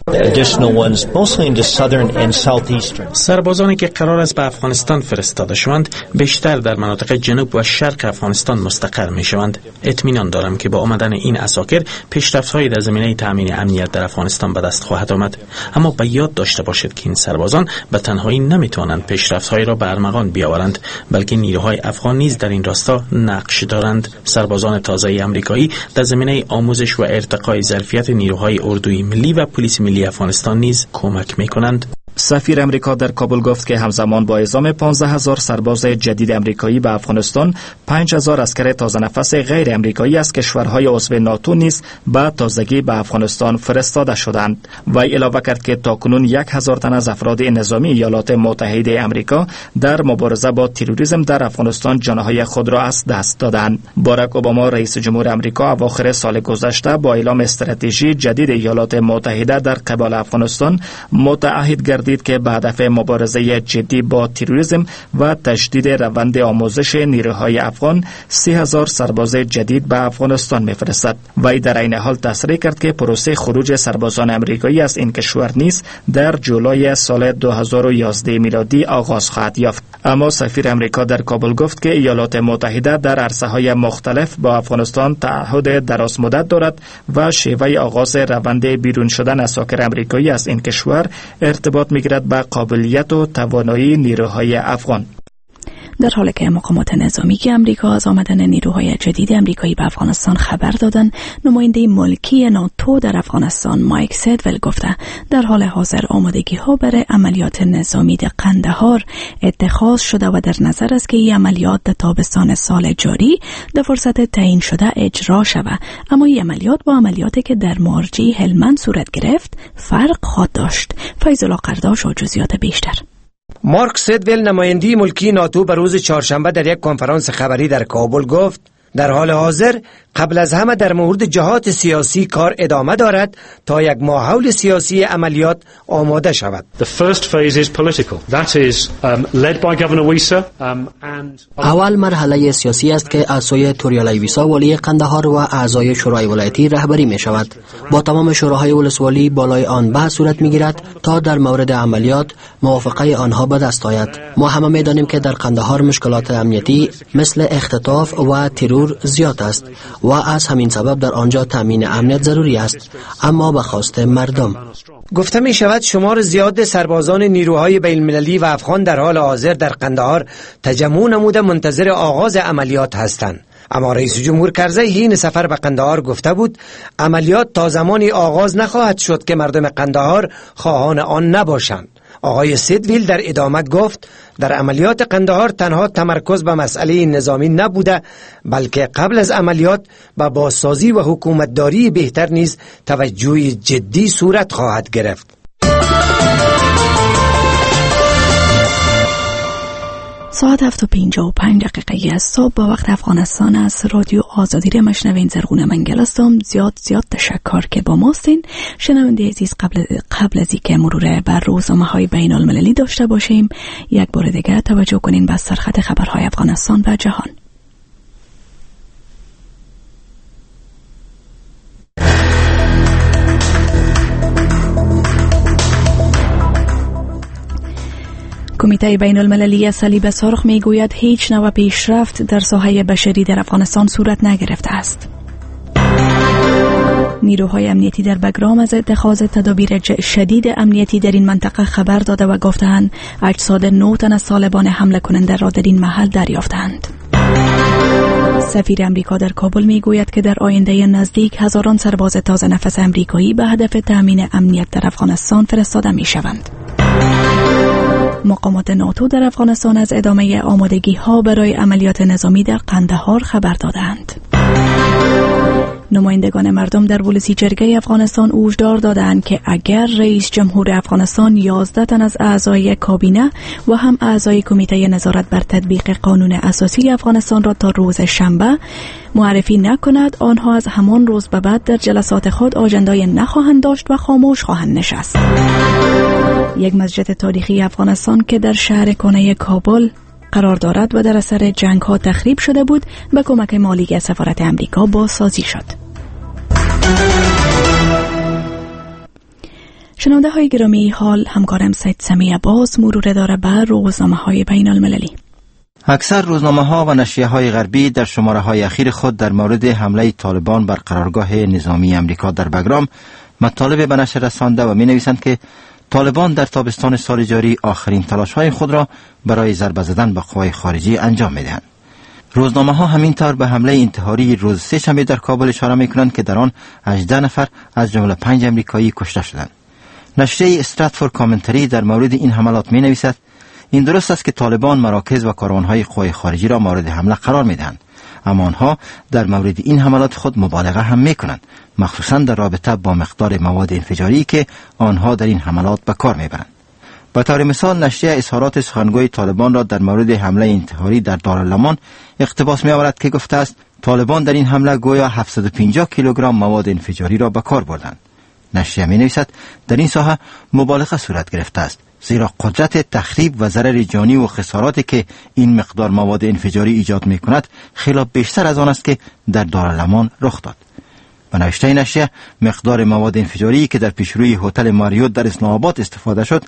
سربازانی که قرار است به افغانستان فرستاده شوند بیشتر در مناطق جنوب و شرق افغانستان مستقر می شوند. اطمینان دارم که با آمدن این عساکر پیشرفت‌هایی در زمینه تامین امنیت در افغانستان به دست خواهد آمد. اما به یاد داشته باشید که این سربازان به تنهایی نمیتوانند پیشرفت‌هایی را به ارمغان بیاورند، بلکه نیروهای افغان نیز در این راستا نقش دارند. سربازان تازه آمریکایی در زمینه آموزش و ارتقای ظرفیت نیروهای اردوی ملی و پلیس ملی افغانستان نیز کمک می‌کنند. سفیر امریکا در کابل گفت که همزمان با اعزام 15,000 سرباز جدید امریکایی به افغانستان، 5,000 عسکر تازه نفس غیر امریکایی از کشورهای عضو ناتو نیز به تازگی به افغانستان فرستاده شدند. وی علاوه کرد که تاکنون 1,000 تن از افراد نظامی ایالات متحده امریکا در مبارزه با تروریسم در افغانستان جانهای خود را از دست دادند. باراک اوباما رئیس جمهور امریکا اواخر سال گذشته با اعلام استراتژی جدید ایالات متحده در قبال افغانستان متعهد گردید که به هدف مبارزه جدی با تروریسم و تجدید روند آموزش نیروهای افغان 30,000 سرباز جدید به افغانستان می‌فرستد. وی در این حال تصریح کرد که پروسه خروج سربازان امریکایی از این کشور نیز در جولای سال 2011 میلادی آغاز خواهد یافت. اما سفیر امریکا در کابل گفت که ایالات متحده در عرصه‌های مختلف با افغانستان تعهد دراز مدت دارد و شیوه آغاز روند بیرون شدن عساکر امریکایی از این کشور ارتباط می‌گیرد به قابلیت و توانایی نیروهای افغان. در حالی که مقامات نظامی امریکا از آمدن نیروهای جدید امریکایی به افغانستان خبر دادند، نماینده ملکی ناتو در افغانستان مایک سیدول گفته در حال حاضر آمادگی‌ها برای عملیات نظامی در قندهار اتخاذ شده و در نظر است که این عملیات در تابستان سال جاری در فرصت تعیین شده اجرا شود. اما این عملیات با عملیاتی که در مارجی هلمند صورت گرفت فرق خواهد داشت. فیض الله قرداش و جزئیات بیشتر. مارک سیدول نماینده ملکی ناتو به روز چهارشنبه در یک کنفرانس خبری در کابل گفت در حال حاضر قبل از همه در مورد جهات سیاسی کار ادامه دارد تا یک ماحول سیاسی عملیات آماده شود. اول مرحله سیاسی است که از سوی توریالای ویسا والی قندهار و اعضای شورای ولایتی رهبری می شود. با تمام شوراهای ولسوالی بالای آن بحث صورت می گیرد تا در مورد عملیات موافقه آنها به دست آید. ما همه می دانیم که در قندهار مشکلات امنیتی مثل اختطاف و ترور زیاد است و از همین سبب در آنجا تامین امنیت ضروری است، اما به خواست مردم. گفته می شود شمار زیاد سربازان نیروهای بین المللی و افغان در حال حاضر در قندهار تجمع نموده منتظر آغاز عملیات هستند. اما رئیس جمهور کرزی حین سفر به قندهار گفته بود عملیات تا زمانی آغاز نخواهد شد که مردم قندهار خواهان آن نباشند. آقای سیدویل در ادامه گفت در عملیات قندهار تنها تمرکز به مسئله نظامی نبوده، بلکه قبل از عملیات به بازسازی و حکومتداری بهتر نیز توجه جدی صورت خواهد گرفت. ساعت 7:55 از صبح با وقت افغانستان از رادیو آزادی را مشنوین. زرغونه منگل هستم. زیاد تشکر که با ماستین. شنونده عزیز، قبل از اینکه مرور بر روزنامه‌های بین المللی داشته باشیم، یک بار دیگه توجه کنین به سرخط خبرهای افغانستان و جهان. کمیته بین المللی صلیب سرخ می گوید هیچ نوع پیشرفت در ساحه بشری در افغانستان صورت نگرفته است. نیروهای امنیتی در بگرام از اتخاذ تدابیر شدید امنیتی در این منطقه خبر داده و گفتند اجساد 9 تن از طالبان حمله کننده را در این محل دریافتند. سفیر امریکا در کابل می گوید که در آینده نزدیک هزاران سرباز تازه نفس امریکایی به هدف تامین امنیت در افغانستان فرستاده می شوند. مقامات ناتو در افغانستان از ادامه آمادگی ها برای عملیات نظامی در قندهار خبر دادند. نمایندگان مردم در ولسی جرگه افغانستان هشدار دادند که اگر رئیس جمهور افغانستان 11 تن از اعضای کابینه و هم اعضای کمیته نظارت بر تطبیق قانون اساسی افغانستان را تا روز شنبه معرفی نکند، آنها از همان روز به بعد در جلسات خود آجندای نخواهند داشت و خاموش خواهند نشست. یک مسجد تاریخی افغانستان که در شهر کنه کابل قرار دارد و در اثر جنگ ها تخریب شده بود به کمک مالی سفارت امریکا بازسازی شد. شنونده های گرامی، حال همکارم سید سمی عباس مرور داره بر روزنامه های بین المللی. اکثر روزنامه ها و نشریه های غربی در شماره های اخیر خود در مورد حمله طالبان بر قرارگاه نظامی امریکا در بگرام مطالب به نشر رسانده و می نویسند که طالبان در تابستان سال جاری آخرین تلاش‌های خود را برای ضربه زدن به قوای خارجی انجام می‌دهند. روزنامه‌ها همینطور به حمله انتحاری روز سه‌شنبه در کابل اشاره می‌کنند که در آن 18 نفر از جمله 5 امریکایی کشته شدند. نشریه استراتفورد کامنتری در مورد این حملات می‌نویسد: این درست است که طالبان مراکز و کاروان‌های قوای خارجی را مورد حمله قرار می‌دهند، اما آنها در مورد این حملات خود مبالغه هم می‌کنند، مخصوصاً در رابطه با مقدار مواد انفجاری که آنها در این حملات به کار می‌برند. به طور مثال نشریه اظهارات سخنگوی طالبان را در مورد حمله انتحاری در دارالمان اقتباس می‌آورد که گفته است طالبان در این حمله گویا 750 کیلوگرم مواد انفجاری را به کار بردند. نشریه می‌نویسد در این ساحه مبالغه صورت گرفته است، زیرا قدرت تخریب و ضرر جانی و خساراتی که این مقدار مواد انفجاری ایجاد می‌کند خیلی بیشتر از آن است که در دارالمان رخ داد. به نوشته نشریه مقدار مواد انفجاری که در پیشروی هتل ماریوت در اسلام آباد استفاده شد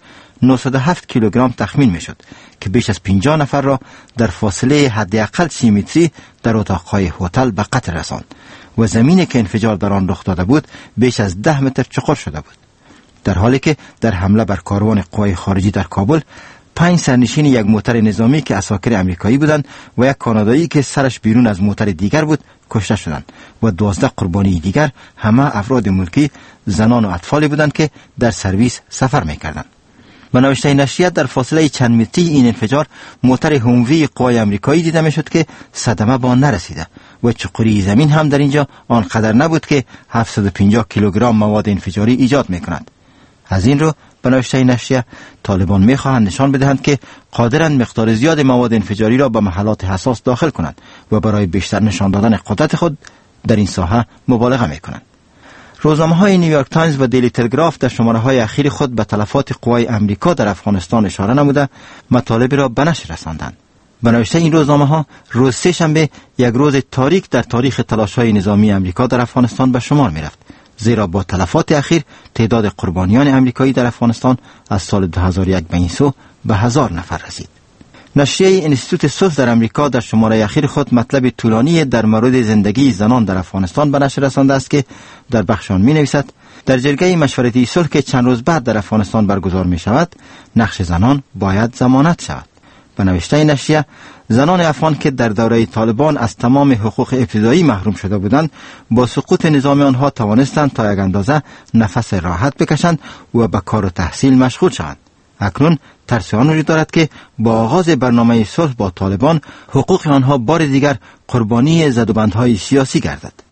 907 کیلوگرم تخمین میشد که بیش از 50 نفر را در فاصله حداقل 30 متری در اتاقهای هتل به قتل رساند و زمینی که انفجار در آن رخ داده بود بیش از 10 متر چقر شده بود. در حالی که در حمله بر کاروان قوای خارجی در کابل 5 سرنشین یک موتر نظامی که اساکر امریکایی بودند و یک کانادایی که سرش بیرون از موتر دیگر بود کشته شدند و 12 قربانی دیگر همه افراد ملکی، زنان و اطفالی بودند که در سرویس سفر می‌کردند. به نوشته نشریه در فاصله چند متری این انفجار موتر هوموی قوای امریکایی دیده میشد که صدمه به آن نرسیده و چقری زمین هم در اینجا آنقدر نبود که 750 کیلوگرم مواد انفجاری ایجاد می‌کند. از این رو به نوشته نشریه طالبان می‌خواهند نشان بدهند که قادرند مقدار زیاد مواد انفجاری را به محلات حساس داخل کنند و برای بیشتر نشان دادن قدرت خود در این ساحه مبالغه می‌کنند. روزنامه‌های نیویورک تایمز و دیلی تلگراف در شماره‌های اخیر خود به تلفات قوای امریکا در افغانستان اشاره نموده مطالب را به نشر رساندند. به نوشته این روزنامه‌ها روز سه‌شنبه یک روز تاریک در تاریخ تلاش‌های نظامی امریکا در افغانستان به شمار می‌رفت، زیرا با تلفات اخیر تعداد قربانیان امریکایی در افغانستان از سال 2001 به این سو به 1000 نفر رسید. نشریه انستیتوت صلح در امریکا در شماره اخیر خود مطلب طولانی در مورد زندگی زنان در افغانستان به نشر رسانده است که در بخش آن می‌نویسد در جلگه مشورتی صلح که چند روز بعد در افغانستان برگزار می‌شود، نقش زنان باید ضمانت شود. به نوشته نشریه زنان افغان که در دوره طالبان از تمام حقوق ابتدایی محروم شده بودند، با سقوط نظام آنها توانستند تا یک اندازه نفس راحت بکشند و به کار و تحصیل مشغول شوند. اکنون ترس آن وجود دارد که با آغاز برنامه صلح با طالبان حقوق آنها بار دیگر قربانی زدوبندهای سیاسی گردد.